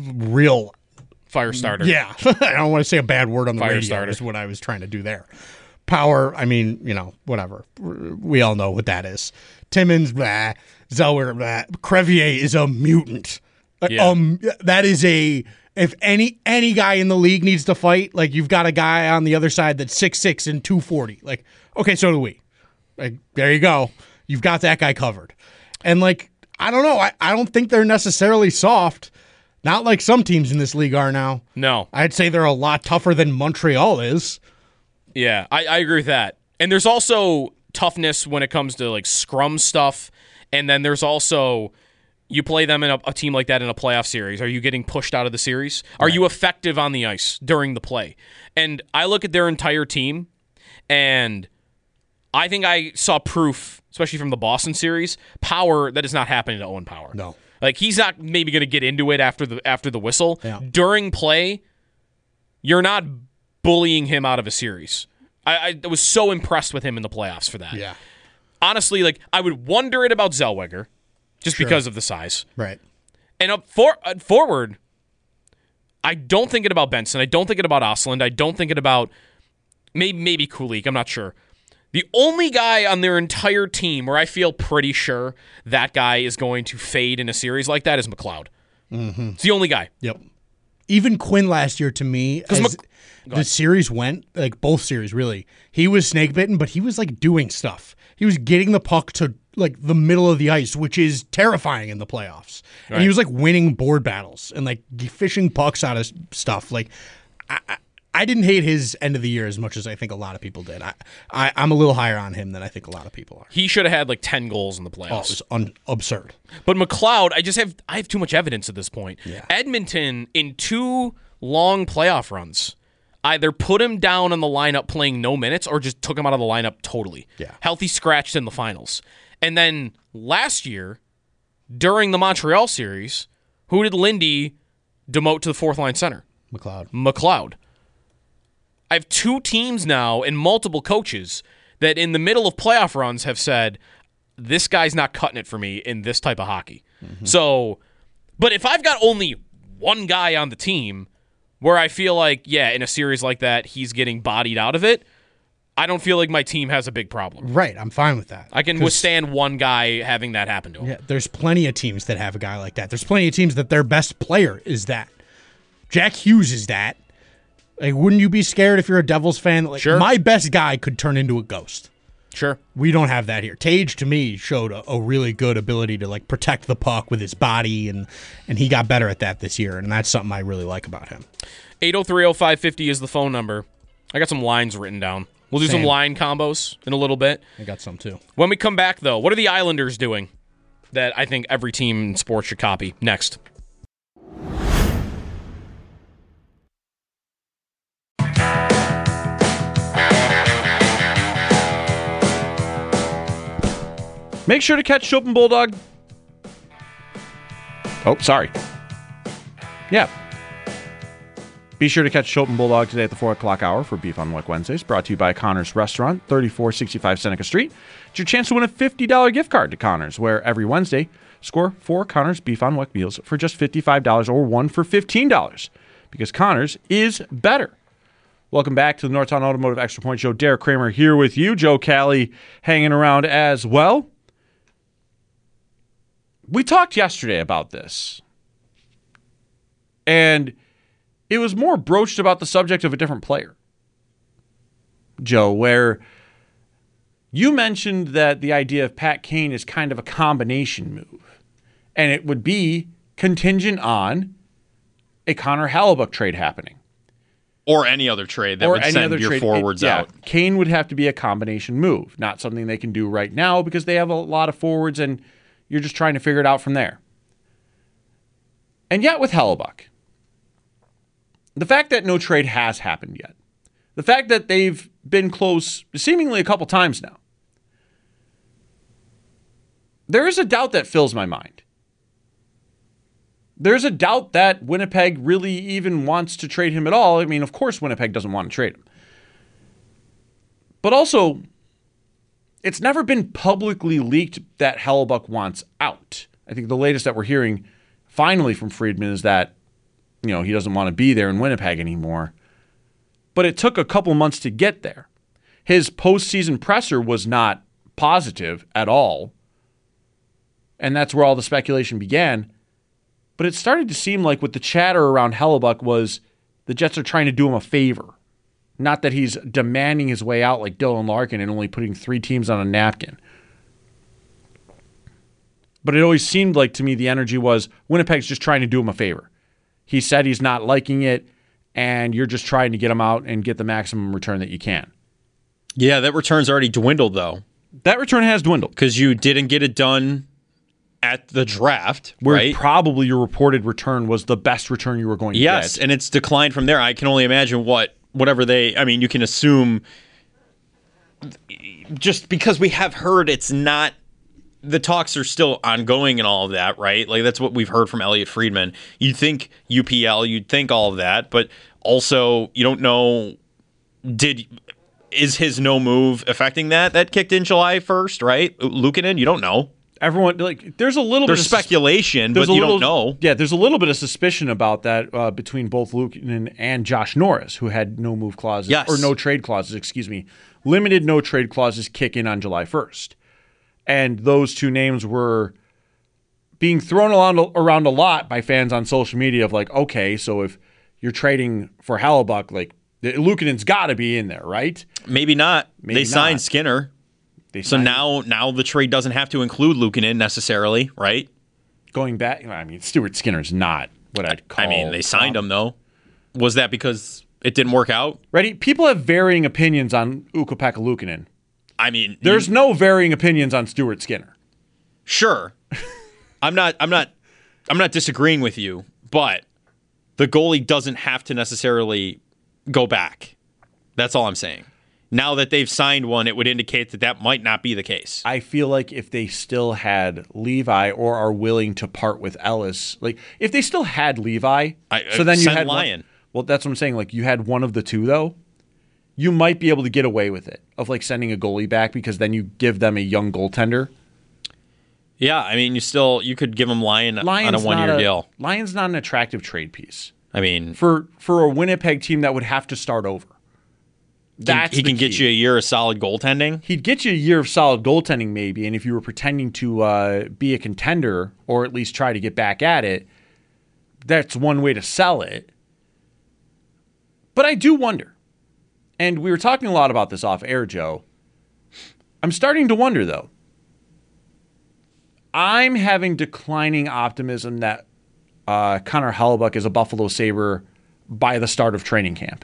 real fire starter. Yeah, I don't want to say a bad word on the fire radio. Starter. Is what I was trying to do there. Power. I mean, you know, whatever. We all know what that is. Timmins, blah. Zellweger, blah. Crevier is a mutant. Yeah. Um, that is a. If any any guy in the league needs to fight, like you've got a guy on the other side that's six six and two forty. Like, okay, so do we. Like, there you go. You've got that guy covered. And like, I don't know. I, I don't think they're necessarily soft. Not like some teams in this league are now. No. I'd say they're a lot tougher than Montreal is. Yeah, I, I agree with that. And there's also toughness when it comes to like scrum stuff. And then there's also, you play them in a, a team like that in a playoff series. Are you getting pushed out of the series? Are right. you effective on the ice during the play? And I look at their entire team, and I think I saw proof, especially from the Boston series, power that is not happening to Owen Power. No. Like, he's not maybe going to get into it after the after the whistle. Yeah. During play, you're not bullying him out of a series. I, I was so impressed with him in the playoffs for that. Yeah. Honestly, like, I would wonder it about Zellweger, just Sure. because of the size. Right. And up for, uh, forward, I don't think it about Benson. I don't think it about Osland. I don't think it about maybe, maybe Kulik. I'm not sure. The only guy on their entire team where I feel pretty sure that guy is going to fade in a series like that is McLeod. Mm-hmm. It's the only guy. Yep. Even Quinn last year, to me, as Mc- the series went, like both series really, he was snake bitten, but he was like doing stuff. He was getting the puck to like the middle of the ice, which is terrifying in the playoffs. Right. And he was like winning board battles and like fishing pucks out of stuff. Like, I, I, I didn't hate his end of the year as much as I think a lot of people did. I, I I'm a little higher on him than I think a lot of people are. He should have had like ten goals in the playoffs. Oh, it was un- absurd. But McLeod, I just have I have too much evidence at this point. Yeah. Edmonton, in two long playoff runs, either put him down on the lineup playing no minutes or just took him out of the lineup totally. Yeah. Healthy scratched in the finals. And then last year, during the Montreal series, who did Lindy demote to the fourth line center? McLeod. McLeod. I have two teams now and multiple coaches that in the middle of playoff runs have said, this guy's not cutting it for me in this type of hockey. Mm-hmm. So, but if I've got only one guy on the team where I feel like, yeah, in a series like that, he's getting bodied out of it, I don't feel like my team has a big problem. Right, I'm fine with that. I can 'Cause, withstand one guy having that happen to him. Yeah, there's plenty of teams that have a guy like that. There's plenty of teams that their best player is that. Jack Hughes is that. Like, wouldn't you be scared if you're a Devils fan? Like, Sure. My best guy could turn into a ghost. Sure. We don't have that here. Tage, to me, showed a, a really good ability to like protect the puck with his body, and and he got better at that this year, and that's something I really like about him. eight oh three oh five fifty is the phone number. I got some lines written down. We'll do Same. some line combos in a little bit. I got some too. When we come back, though, what are the Islanders doing that I think every team in sports should copy? Next. Make sure to catch Chopin Bulldog. Oh, sorry. Yeah. Be sure to catch Chopin Bulldog today at the four o'clock hour for Beef on Weck Wednesdays, brought to you by Connors Restaurant, thirty-four sixty-five Seneca Street. It's your chance to win a fifty dollars gift card to Connors, where every Wednesday, score four Connors Beef on Weck meals for just fifty-five dollars or one for fifteen dollars, because Connors is better. Welcome back to the Northtown Automotive Extra Point Show. Derek Kramer here with you. Joe Cali hanging around as well. We talked yesterday about this, and it was more broached about the subject of a different player, Joe, where you mentioned that the idea of Pat Kane is kind of a combination move, and it would be contingent on a Connor Hellebuyck trade happening. Or any other trade that Or would any send other your trade. forwards It- yeah, out. Kane would have to be a combination move, not something they can do right now because they have a lot of forwards and you're just trying to figure it out from there. And yet with Hellebuyck, the fact that no trade has happened yet, the fact that they've been close seemingly a couple times now, there is a doubt that fills my mind. There's a doubt that Winnipeg really even wants to trade him at all. I mean, of course Winnipeg doesn't want to trade him. But also, it's never been publicly leaked that Hellebuyck wants out. I think the latest that we're hearing finally from Friedman is that, you know, he doesn't want to be there in Winnipeg anymore. But it took a couple months to get there. His postseason presser was not positive at all. And that's where all the speculation began. But it started to seem like with the chatter around Hellebuyck was the Jets are trying to do him a favor. Not that he's demanding his way out like Dylan Larkin and only putting three teams on a napkin. But it always seemed like to me the energy was Winnipeg's just trying to do him a favor. He said he's not liking it, and you're just trying to get him out and get the maximum return that you can. Yeah, that return's already dwindled, though, That return has dwindled. because you didn't get it done at the draft, Where right? probably your reported return was the best return you were going to Yes, get. and it's declined from there. I can only imagine what whatever they. I mean, you can assume just because we have heard it's not. The talks are still ongoing and all of that, right? Like that's what we've heard from Elliot Friedman. You'd think U P L, you'd think all of that, but also you don't know. Did is his no move affecting that? That kicked in July first, right? Luukkonen, you don't know. Everyone, like, there's a little There's bit of sus- speculation, there's but a you little, don't know. Yeah, there's a little bit of suspicion about that uh, between both Luukkonen and Josh Norris, who had no move clauses Yes. or no trade clauses. Excuse me, limited no trade clauses kick in on July first, and those two names were being thrown around around a lot by fans on social media. Of like, okay, so if you're trading for Hellebuyck, like Luukkonen's got to be in there, right? Maybe not. Maybe they signed not. Skinner. They So signed- now now the trade doesn't have to include Luukkonen necessarily, right? going back, I mean, Stuart Skinner's not what I'd call. I mean, they signed him, though. Was that because it didn't work out? Ready? People have varying opinions on Ukko-Pekka Luukkonen. I mean, There's you- no varying opinions on Stuart Skinner. sure. I'm not I'm not I'm not disagreeing with you, but the goalie doesn't have to necessarily go back. That's all I'm saying. Now that they've signed one, it would indicate that that might not be the case. I feel like if they still had Levi or are willing to part with Ellis, like if they still had Levi, I- so then you send had Lyon. One, well, that's what I'm saying. Like you had one of the two though, you might be able to get away with it of like sending a goalie back because then you give them a young goaltender. Yeah, I mean, you still you could give him Lyon on a Lyon's one not year a- deal. Lyon's not an attractive trade piece I mean, for for a Winnipeg team that would have to start over. That's he the can get key. you a year of solid goaltending. He'd get you a year of solid goaltending, maybe, and if you were pretending to uh, be a contender or at least try to get back at it, that's one way to sell it. But I do wonder, and we were talking a lot about this off air, Joe. I'm starting to wonder, though. I'm having declining optimism that uh, Connor Hellebuyck is a Buffalo Sabre by the start of training camp.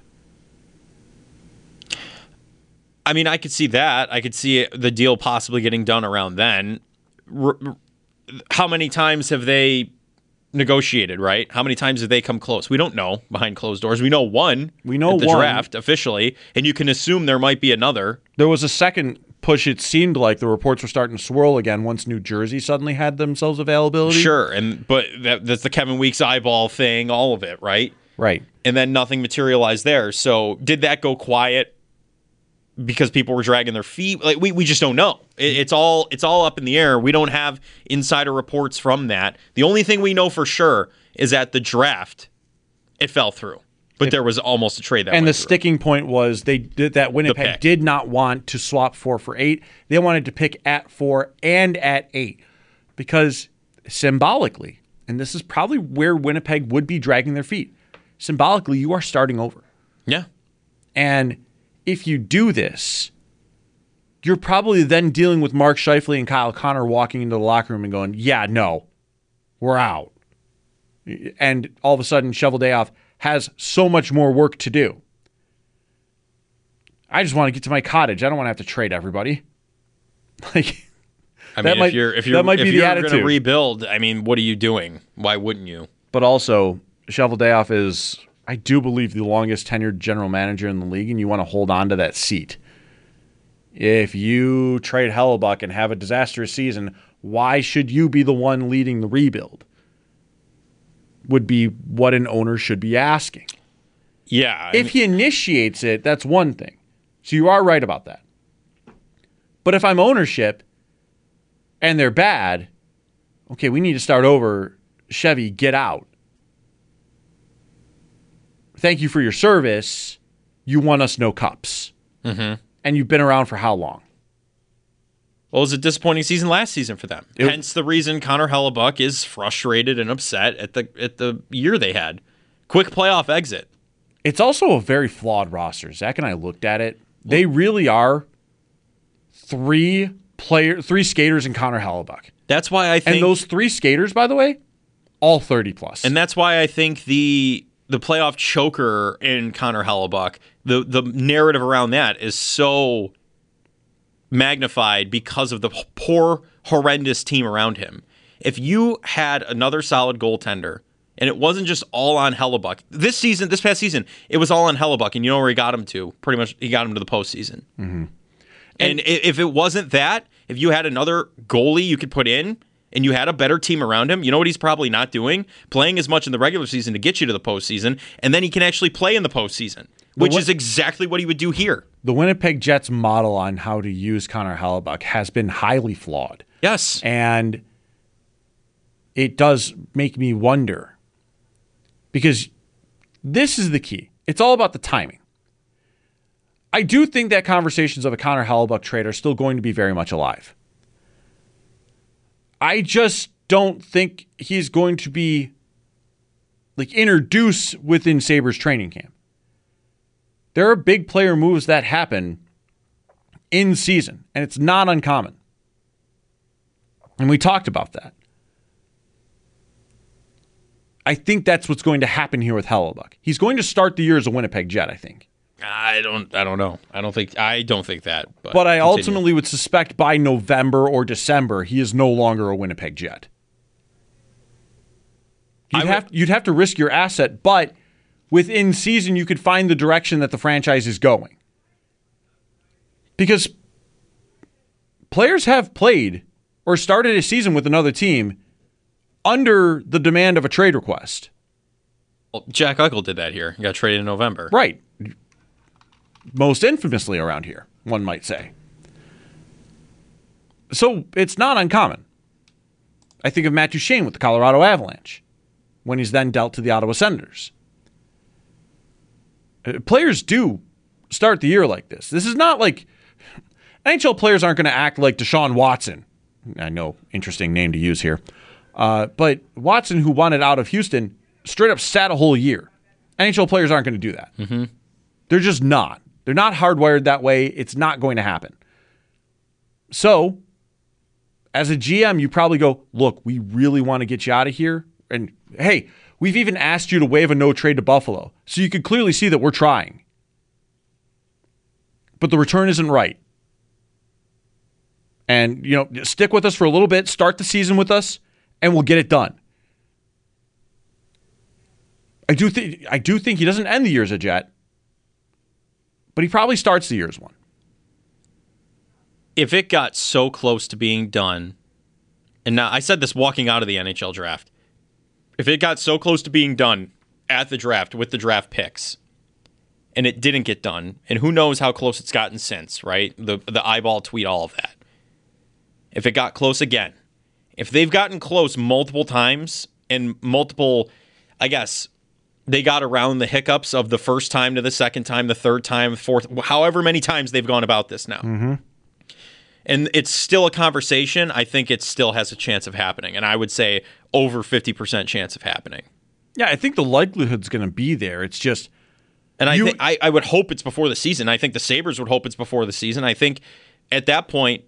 I mean, I could see that. I could see it, the deal possibly getting done around then. R- r- how many times have they negotiated, right? How many times have they come close? We don't know behind closed doors. We know one. We know at the one. draft officially, and you can assume there might be another. There was a second push. It seemed like the reports were starting to swirl again once New Jersey suddenly had themselves availability. Sure, and but that, that's the Kevin Weeks eyeball thing, all of it, right? Right. And then nothing materialized there. So did that go quiet because people were dragging their feet? Like we, we just don't know. It, it's all it's all up in the air. We don't have insider reports from that. The only thing we know for sure is at the draft, it fell through. But it, there was almost a trade that and went the through. Sticking point was they did that Winnipeg pick. did not want to swap four for eight. They wanted to pick at four and at eight because symbolically, and this is probably where Winnipeg would be dragging their feet. Symbolically, you are starting over. Yeah. And if you do this, you're probably then dealing with Mark Scheifele and Kyle Connor walking into the locker room and going, yeah, no, we're out. And all of a sudden, Cheveldayoff has so much more work to do. I just want to get to my cottage. I don't want to have to trade everybody. Like, I that mean, might- if you're if that you're might be if the you're going to attitude. rebuild, I mean, what are you doing? Why wouldn't you? but also Cheveldayoff is, I do believe, the longest tenured general manager in the league, and you want to hold on to that seat. If you trade Hellebuyck and have a disastrous season, why should you be the one leading the rebuild? Would be what an owner should be asking. Yeah. I If mean, he initiates it, that's one thing. So you are right about that. But if I'm ownership and they're bad, okay, we need to start over. Chevy, get out. Thank you for your service. You won us no cups. Mhm. And you've been around for how long? Well, it was a disappointing season last season for them. It- Hence the reason Connor Hellebuyck is frustrated and upset at the at the year they had. Quick playoff exit. It's also a very flawed roster. Zach and I looked at it. They really are three player, three skaters in Connor Hellebuyck. That's why I think And those three skaters, by the way, all thirty plus. And that's why I think the the playoff choker in Connor Hellebuyck, the the narrative around that is so magnified because of the poor, horrendous team around him. If you had another solid goaltender, and it wasn't just all on Hellebuyck, this season, this past season, it was all on Hellebuyck, and you know where he got him to? Pretty much, he got him to the postseason. Mm-hmm. And, and if it wasn't that, if you had another goalie you could put in, and you had a better team around him, you know what he's probably not doing? Playing as much in the regular season to get you to the postseason, and then he can actually play in the postseason, which what- is exactly what he would do here. the Winnipeg Jets model on how to use Connor Hellebuyck has been highly flawed. Yes. And it does make me wonder, because this is the key. It's all about the timing. I do think that conversations of a Connor Hellebuyck trade are still going to be very much alive. I just don't think he's going to be like introduced within Sabres training camp. There are big player moves that happen in season, and it's not uncommon. And we talked about that. I think that's what's going to happen here with Hellebuyck. He's going to start the year as a Winnipeg Jet, I think. I don't I don't know. I don't think I don't think that. But, But I continue. ultimately would suspect by November or December, he is no longer a Winnipeg Jet. You'd, I would- have, you'd have to risk your asset, but within season, you could find the direction that the franchise is going. Because players have played or started a season with another team under the demand of a trade request. Well, Jack Eichel did that here. He got traded in November. Right. Most infamously around here, one might say. So it's not uncommon. I think of Matt Duchene with the Colorado Avalanche when he's then dealt to the Ottawa Senators. Uh, Players do start the year like this. This is not like N H L players aren't going to act like Deshaun Watson. I know, interesting name to use here. Uh, but Watson, who wanted out of Houston, straight up sat a whole year. N H L players aren't going to do that. Mm-hmm. They're just not. They're not hardwired that way. It's not going to happen. So, as a G M, you probably go, look, we really want to get you out of here. And hey, we've even asked you to waive a no trade to Buffalo. So you could clearly see that we're trying. But the return isn't right. And, you know, stick with us for a little bit, start the season with us, and we'll get it done. I do think I do think he doesn't end the year as a Jet, but he probably starts the year as one. If it got so close to being done, and now I said this walking out of the N H L draft, if it got so close to being done at the draft with the draft picks, and it didn't get done, and who knows how close it's gotten since, right? The the eyeball tweet, all of that. If it got close again, if they've gotten close multiple times and multiple, I guess, they got around the hiccups of the first time to the second time, the third time, fourth, however many times they've gone about this now. Mm-hmm. And it's still a conversation, I think it still has a chance of happening. And I would say over fifty percent chance of happening. Yeah, I think the likelihood's going to be there. It's just... And I, you, th- I I would hope it's before the season. I think the Sabres would hope it's before the season. I think at that point,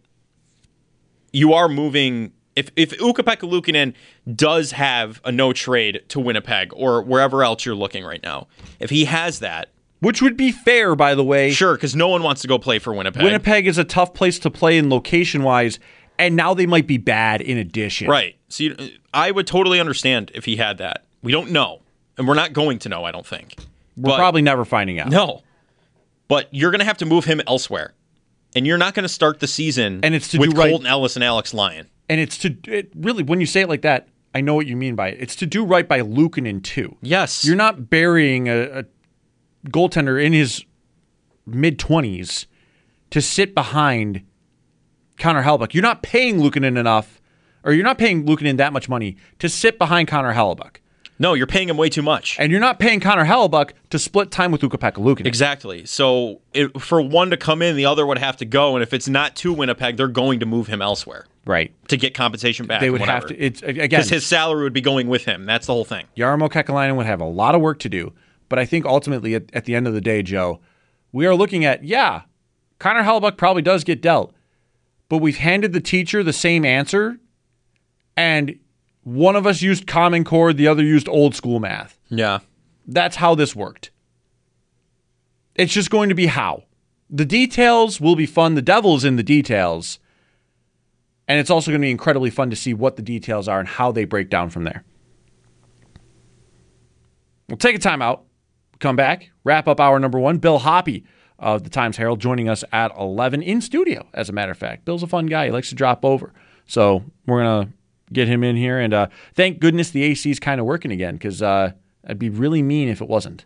you are moving... If if Ukko-Pekka Luukkonen does have a no trade to Winnipeg or wherever else you're looking right now, if he has that... Which would be fair, by the way. Sure, because no one wants to go play for Winnipeg. Winnipeg is a tough place to play in location-wise, and now they might be bad in addition. Right. So you, I would totally understand if he had that. We don't know, and we're not going to know, I don't think. We're but, probably never finding out. No. But you're going to have to move him elsewhere, and you're not going to start the season and it's to with do right, Colton Ellis and Alex Lyon. And it's to it really, when you say it like that, I know what you mean by it. It's to do right by Luukkonen, too. Yes. You're not burying a, a goaltender in his mid-twenties to sit behind Connor Hellebuyck. You're not paying Luukkonen enough, or you're not paying Luukkonen that much money to sit behind Connor Hellebuyck. No, you're paying him way too much. And you're not paying Connor Hellebuyck to split time with Ukko-Pekka Luukkonen. Exactly. So it, for one to come in, the other would have to go, and if it's not to Winnipeg, they're going to move him elsewhere. Right. To get compensation back. They would whatever. have to. It's again because his salary would be going with him. That's the whole thing. Jarmo Kekalainen would have a lot of work to do, but I think ultimately, at, at the end of the day, Joe, we are looking at yeah, Connor Hellebuyck probably does get dealt, but we've handed the teacher the same answer, and one of us used Common Core, the other used old school math. Yeah, that's how this worked. It's just going to be how. The details will be fun. The devil's in the details. And it's also going to be incredibly fun to see what the details are and how they break down from there. We'll take a time out, come back, wrap up hour number one. Bill Hoppe of the Times Herald joining us at eleven in studio, as a matter of fact. Bill's a fun guy. He likes to drop over. So we're going to get him in here. And uh, thank goodness the A C is kind of working again, because uh, I'd be really mean if it wasn't.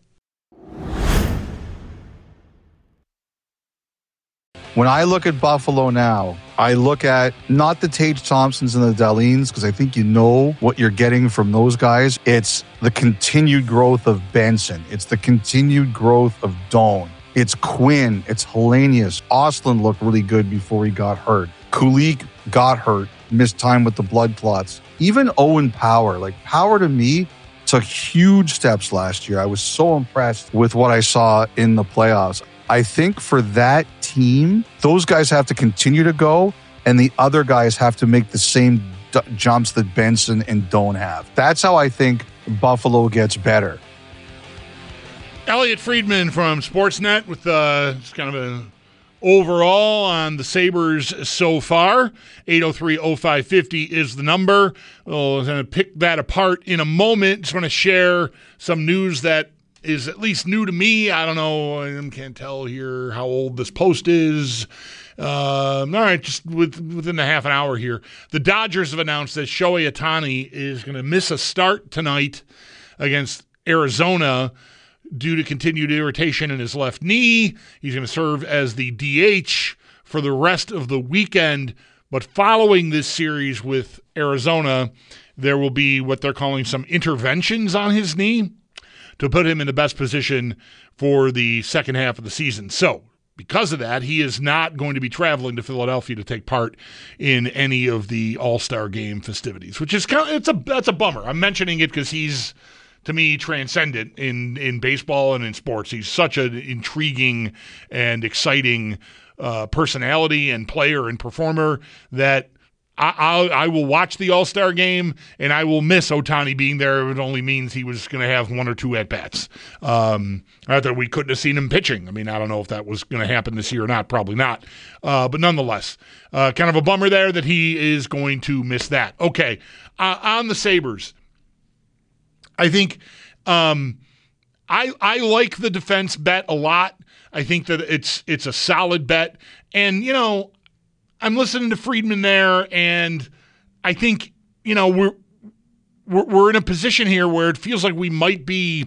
When I look at Buffalo now, I look at not the Tage Thompsons and the Dalines, because I think you know what you're getting from those guys. It's the continued growth of Benson. It's the continued growth of Doan. It's Quinn. It's Hellenius. Ostlund looked really good before he got hurt. Kulik got hurt, missed time with the blood clots. Even Owen Power, like Power to me, took huge steps last year. I was so impressed with what I saw in the playoffs. I think for that team, those guys have to continue to go, and the other guys have to make the same d- jumps that Benson and Doan have. That's how I think Buffalo gets better. Elliot Friedman from Sportsnet with uh, kind of an overall on the Sabres so far. eight oh three oh five fifty is the number. We're going to pick that apart in a moment. Just want to share some news that is at least new to me. I don't know. I can't tell here how old this post is. Um, all right, just with, within a half an hour here. The Dodgers have announced that Shohei Ohtani is going to miss a start tonight against Arizona due to continued irritation in his left knee. He's going to serve as the D H for the rest of the weekend. But following this series with Arizona, there will be what they're calling some interventions on his knee. to put him in the best position for the second half of the season. So, because of that, he is not going to be traveling to Philadelphia to take part in any of the All-Star Game festivities, which is kind of, it's a that's a bummer. I'm mentioning it because he's, to me, transcendent in, in baseball and in sports. He's such an intriguing and exciting uh, personality and player and performer that I, I'll, I will watch the All-Star Game, and I will miss Ohtani being there if it only means he was going to have one or two at-bats. Um, not that we couldn't have seen him pitching. I mean, I don't know if that was going to happen this year or not. Probably not. Uh, but nonetheless, uh, kind of a bummer there that he is going to miss that. Okay, uh, on the Sabres, I think um, I I like the defense bet a lot. I think that it's it's a solid bet. And, you know, I'm listening to Friedman there, and I think, you know, we're, we're we're in a position here where it feels like we might be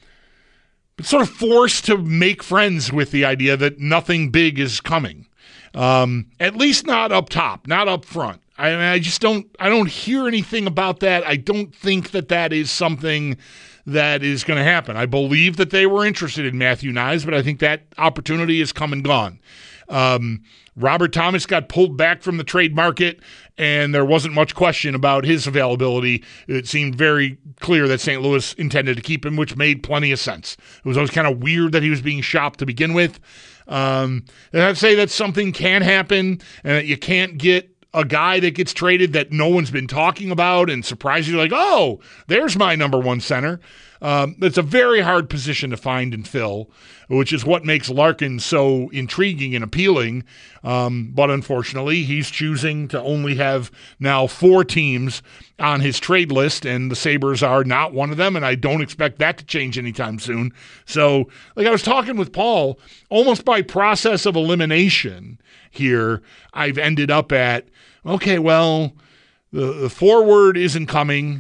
sort of forced to make friends with the idea that nothing big is coming. Um, at least not up top, not up front. I mean, I just don't I don't hear anything about that. I don't think that that is something that is going to happen. I believe that they were interested in Matthew Knies, but I think that opportunity has come and gone. Um, Robert Thomas got pulled back from the trade market, and there wasn't much question about his availability. It seemed very clear that Saint Louis intended to keep him, which made plenty of sense. It was always kind of weird that he was being shopped to begin with. Um, and I'd say that something can happen, and that you can't get a guy that gets traded that no one's been talking about and surprise you like, oh, there's my number one center. Um, it's a very hard position to find and fill, which is what makes Larkin so intriguing and appealing. Um, but unfortunately, he's choosing to only have now four teams on his trade list, and the Sabres are not one of them, and I don't expect that to change anytime soon. So, like I was talking with Paul, almost by process of elimination here, I've ended up at, okay, well, the, the forward isn't coming.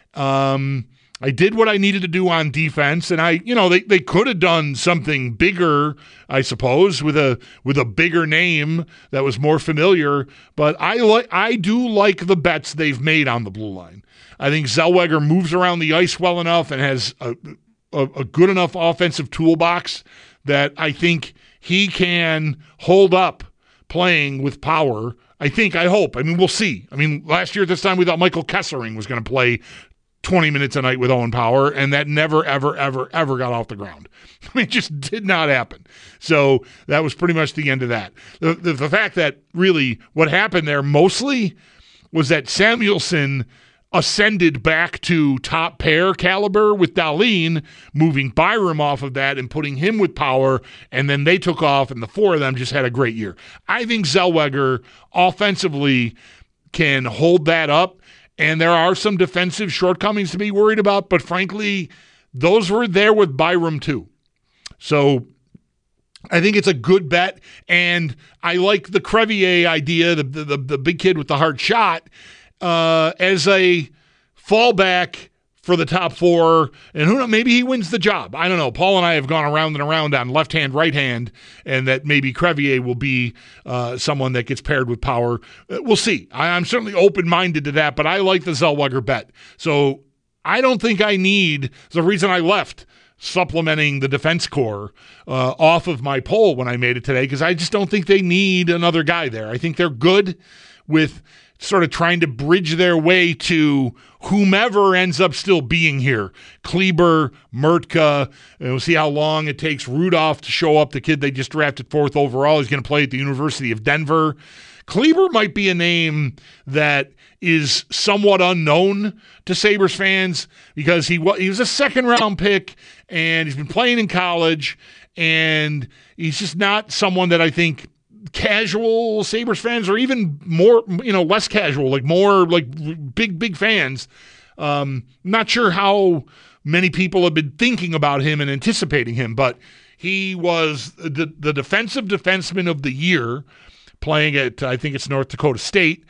Um, I did what I needed to do on defense, and I, you know, they, they could have done something bigger, I suppose, with a with a bigger name that was more familiar. But I like I do like the bets they've made on the blue line. I think Zellweger moves around the ice well enough and has a, a, a good enough offensive toolbox that I think he can hold up playing with power. I think, I hope. I mean, we'll see. I mean, last year at this time, we thought Michael Kessering was going to play twenty minutes a night with Owen Power, and that never, ever, ever, ever got off the ground. I mean, it just did not happen. So that was pretty much the end of that. The, the, the fact that really what happened there mostly was that Samuelsson ascended back to top pair caliber with Dahlin, moving Byram off of that and putting him with Power, and then they took off, and the four of them just had a great year. I think Zellweger offensively can hold that up, and there are some defensive shortcomings to be worried about, but frankly, those were there with Byram too. So I think it's a good bet, and I like the Crevier idea, the the, the big kid with the hard shot, uh, as a fallback for the top four, and who knows, maybe he wins the job. I don't know. Paul and I have gone around and around on left hand, right hand, and that maybe Crevier will be uh, someone that gets paired with Power. Uh, we'll see. I, I'm certainly open-minded to that, but I like the Zellweger bet. So I don't think I need the reason I left supplementing the defense core uh, off of my poll when I made it today, because I just don't think they need another guy there. I think they're good with sort of trying to bridge their way to whomever ends up still being here. Kleber, Mertka, and we'll see how long it takes Rudolph to show up, the kid they just drafted fourth overall. He's going to play at the University of Denver. Kleber might be a name that is somewhat unknown to Sabres fans because he, he was a second-round pick, and he's been playing in college, and he's just not someone that I think casual Sabres fans, or even more, you know, less casual, like more like big, big fans. Um, not sure how many people have been thinking about him and anticipating him, but he was the, the defensive defenseman of the year playing at, I think it's North Dakota State.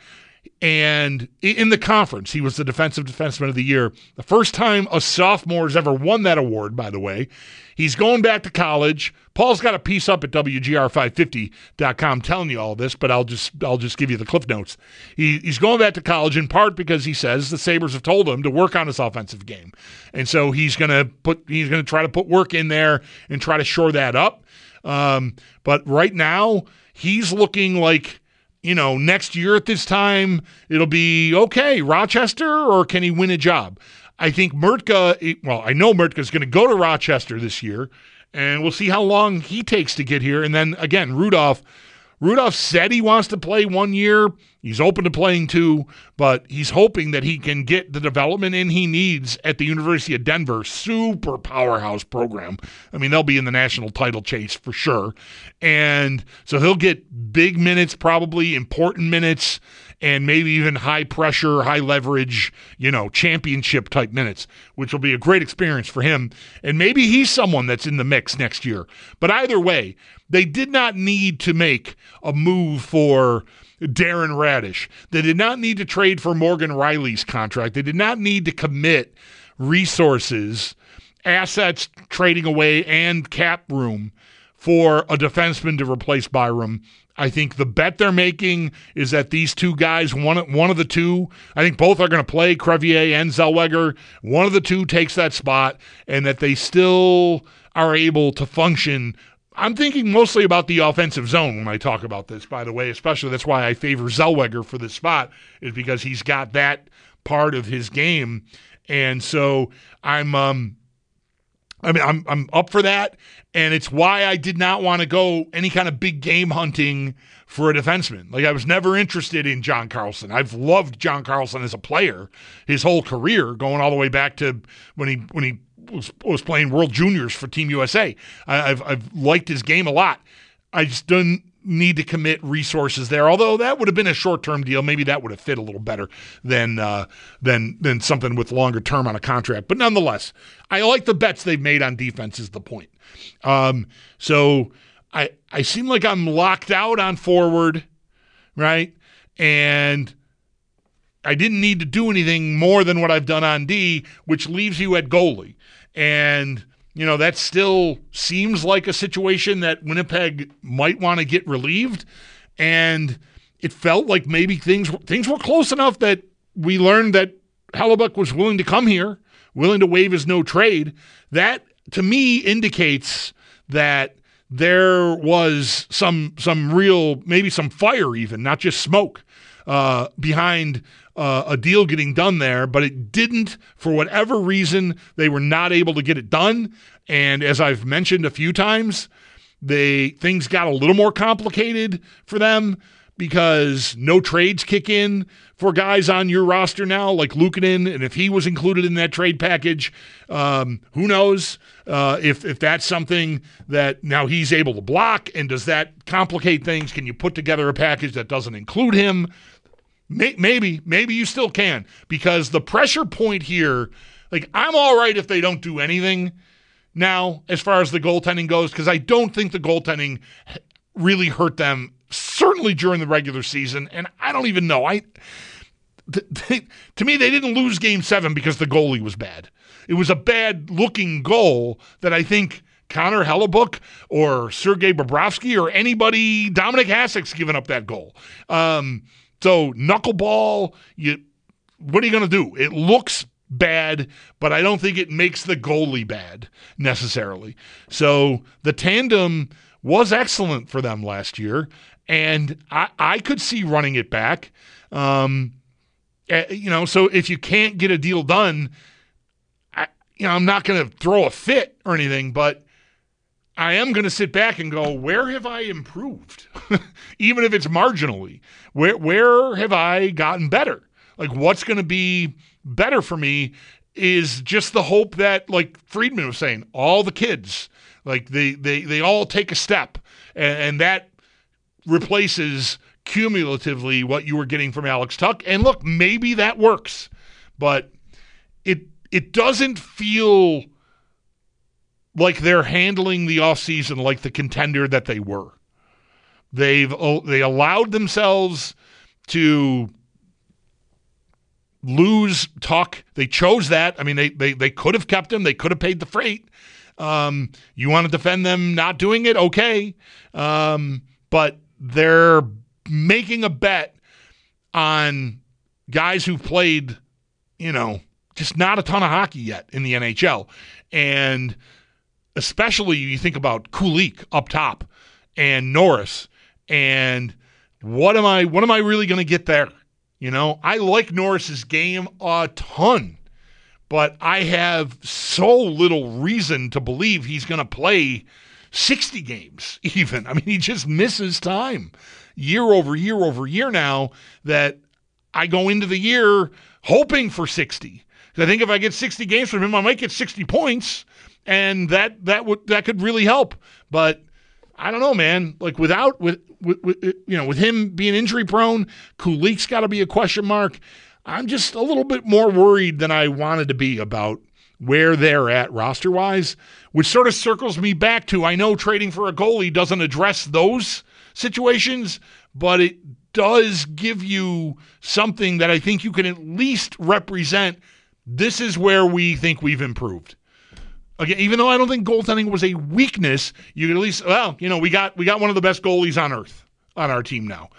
And in the conference, he was the defensive defenseman of the year. The first time a sophomore has ever won that award, by the way. He's going back to college. Paul's got a piece up at W G R five fifty dot com telling you all this, but I'll just I'll just give you the cliff notes. He, he's going back to college in part because he says the Sabres have told him to work on his offensive game. And so he's gonna put he's gonna try to put work in there and try to shore that up. Um, but right now, he's looking like, you know, next year at this time, it'll be, okay, Rochester, or can he win a job? I think Murtka, well, I know Murtka's going to go to Rochester this year, and we'll see how long he takes to get here. And then, again, Rudolph, Rudolph said he wants to play one year. He's open to playing two, but he's hoping that he can get the development in he needs at the University of Denver. Super powerhouse program. I mean, they'll be in the national title chase for sure. And so he'll get big minutes, probably important minutes, and maybe even high pressure, high leverage, you know, championship type minutes, which will be a great experience for him. And maybe he's someone that's in the mix next year. But either way, they did not need to make a move for Darren Radish. They did not need to trade for Morgan Riley's contract. They did not need to commit resources, assets trading away, and cap room for a defenseman to replace Byram. I think the bet they're making is that these two guys, one, one of the two, I think both are going to play, Crevier and Zellweger. One of the two takes that spot, and that they still are able to function. I'm thinking mostly about the offensive zone when I talk about this, by the way, especially that's why I favor Zellweger for this spot, is because he's got that part of his game. And so I'm um I mean I'm I'm up for that, and it's why I did not want to go any kind of big game hunting for a defenseman. Like, I was never interested in John Carlson. I've loved John Carlson as a player his whole career, going all the way back to when he when he Was, was playing World Juniors for Team U S A. I, I've I've liked his game a lot. I just don't need to commit resources there. Although that would have been a short-term deal, maybe that would have fit a little better than uh, than than something with longer term on a contract. But nonetheless, I like the bets they've made on defense. Is the point. Um, so I I seem like I'm locked out on forward, right? And I didn't need to do anything more than what I've done on D, which leaves you at goalie. And, you know, that still seems like a situation that Winnipeg might want to get relieved. And it felt like maybe things, things were close enough that we learned that Hellebuyck was willing to come here, willing to waive his no trade. That, to me, indicates that there was some some real, maybe some fire even, not just smoke, uh, behind Uh, a deal getting done there, but it didn't. For whatever reason, they were not able to get it done. And as I've mentioned a few times, they things got a little more complicated for them because no trades kick in for guys on your roster now, like Luukkonen. And if he was included in that trade package, um, who knows uh, if if that's something that now he's able to block, and does that complicate things? Can you put together a package that doesn't include him? Maybe, maybe you still can, because the pressure point here, like, I'm all right if they don't do anything now as far as the goaltending goes, because I don't think the goaltending really hurt them, certainly during the regular season, and I don't even know. I, they, to me, they didn't lose Game seven because the goalie was bad. It was a bad-looking goal that I think Connor Hellebuyck or Sergei Bobrovsky or anybody, Dominic Hasek's given up that goal. Um So knuckleball, you, what are you going to do? It looks bad, but I don't think it makes the goalie bad necessarily. So the tandem was excellent for them last year, and I, I could see running it back. Um, you know, so if you can't get a deal done, I, you know, I'm not going to throw a fit or anything, but I am going to sit back and go, where have I improved? Even if it's marginally. Where where have I gotten better? Like, what's going to be better for me is just the hope that, like Friedman was saying, all the kids, like they they, they all take a step, and, and that replaces cumulatively what you were getting from Alex Tuch. And look, maybe that works, but it it doesn't feel like they're handling the offseason like the contender that they were. They've they allowed themselves to lose Tuck. They chose that. I mean, they they they could have kept him. They could have paid the freight. Um, you want to defend them not doing it? Okay. Um, but they're making a bet on guys who've played, you know, just not a ton of hockey yet in the N H L. And especially you think about Kulich up top and Norris. And what am I what am I really going to get there? You know, I like Norris's game a ton, but I have so little reason to believe he's going to play sixty games even. I mean, he just misses time year over year over year now that I go into the year hoping for sixty. I think if I get sixty games from him, I might get sixty points, and that that would that could really help. But I don't know, man. Like without with, with, with you know with him being injury prone, Kulich's got to be a question mark. I'm just a little bit more worried than I wanted to be about where they're at roster wise, which sort of circles me back to I know trading for a goalie doesn't address those situations, but it does give you something that I think you can at least represent. This is where we think we've improved. Again, even though I don't think goaltending was a weakness, you can at least, well, you know, we got we got one of the best goalies on earth on our team now.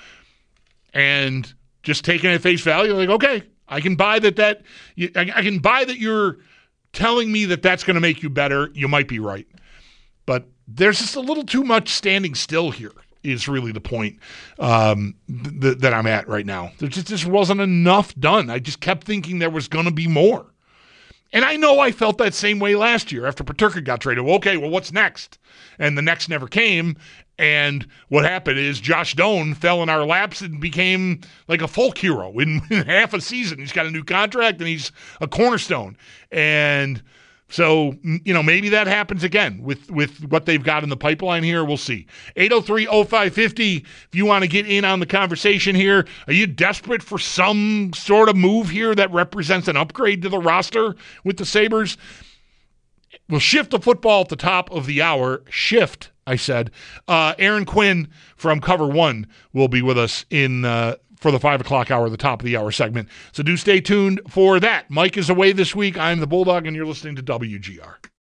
And just taking it at face value, like, okay, I can buy that that I, I can buy that you're telling me that that's going to make you better. You might be right. But there's just a little too much standing still here is really the point um, th- that I'm at right now. There just, just wasn't enough done. I just kept thinking there was going to be more. And I know I felt that same way last year after Peterka got traded. Well, okay, well, what's next? And the next never came. And what happened is Josh Doan fell in our laps and became like a folk hero in, in half a season. He's got a new contract and he's a cornerstone. And so, you know, maybe that happens again with, with what they've got in the pipeline here. We'll see. eight oh three oh five fifty, if you want to get in on the conversation here. Are you desperate for some sort of move here that represents an upgrade to the roster with the Sabres? We'll shift the football at the top of the hour. Shift, I said. Uh, Aaron Quinn from Cover One will be with us in uh, for the five o'clock hour, the top of the hour segment. So do stay tuned for that. Mike is away this week. I'm the Bulldog, and you're listening to W G R.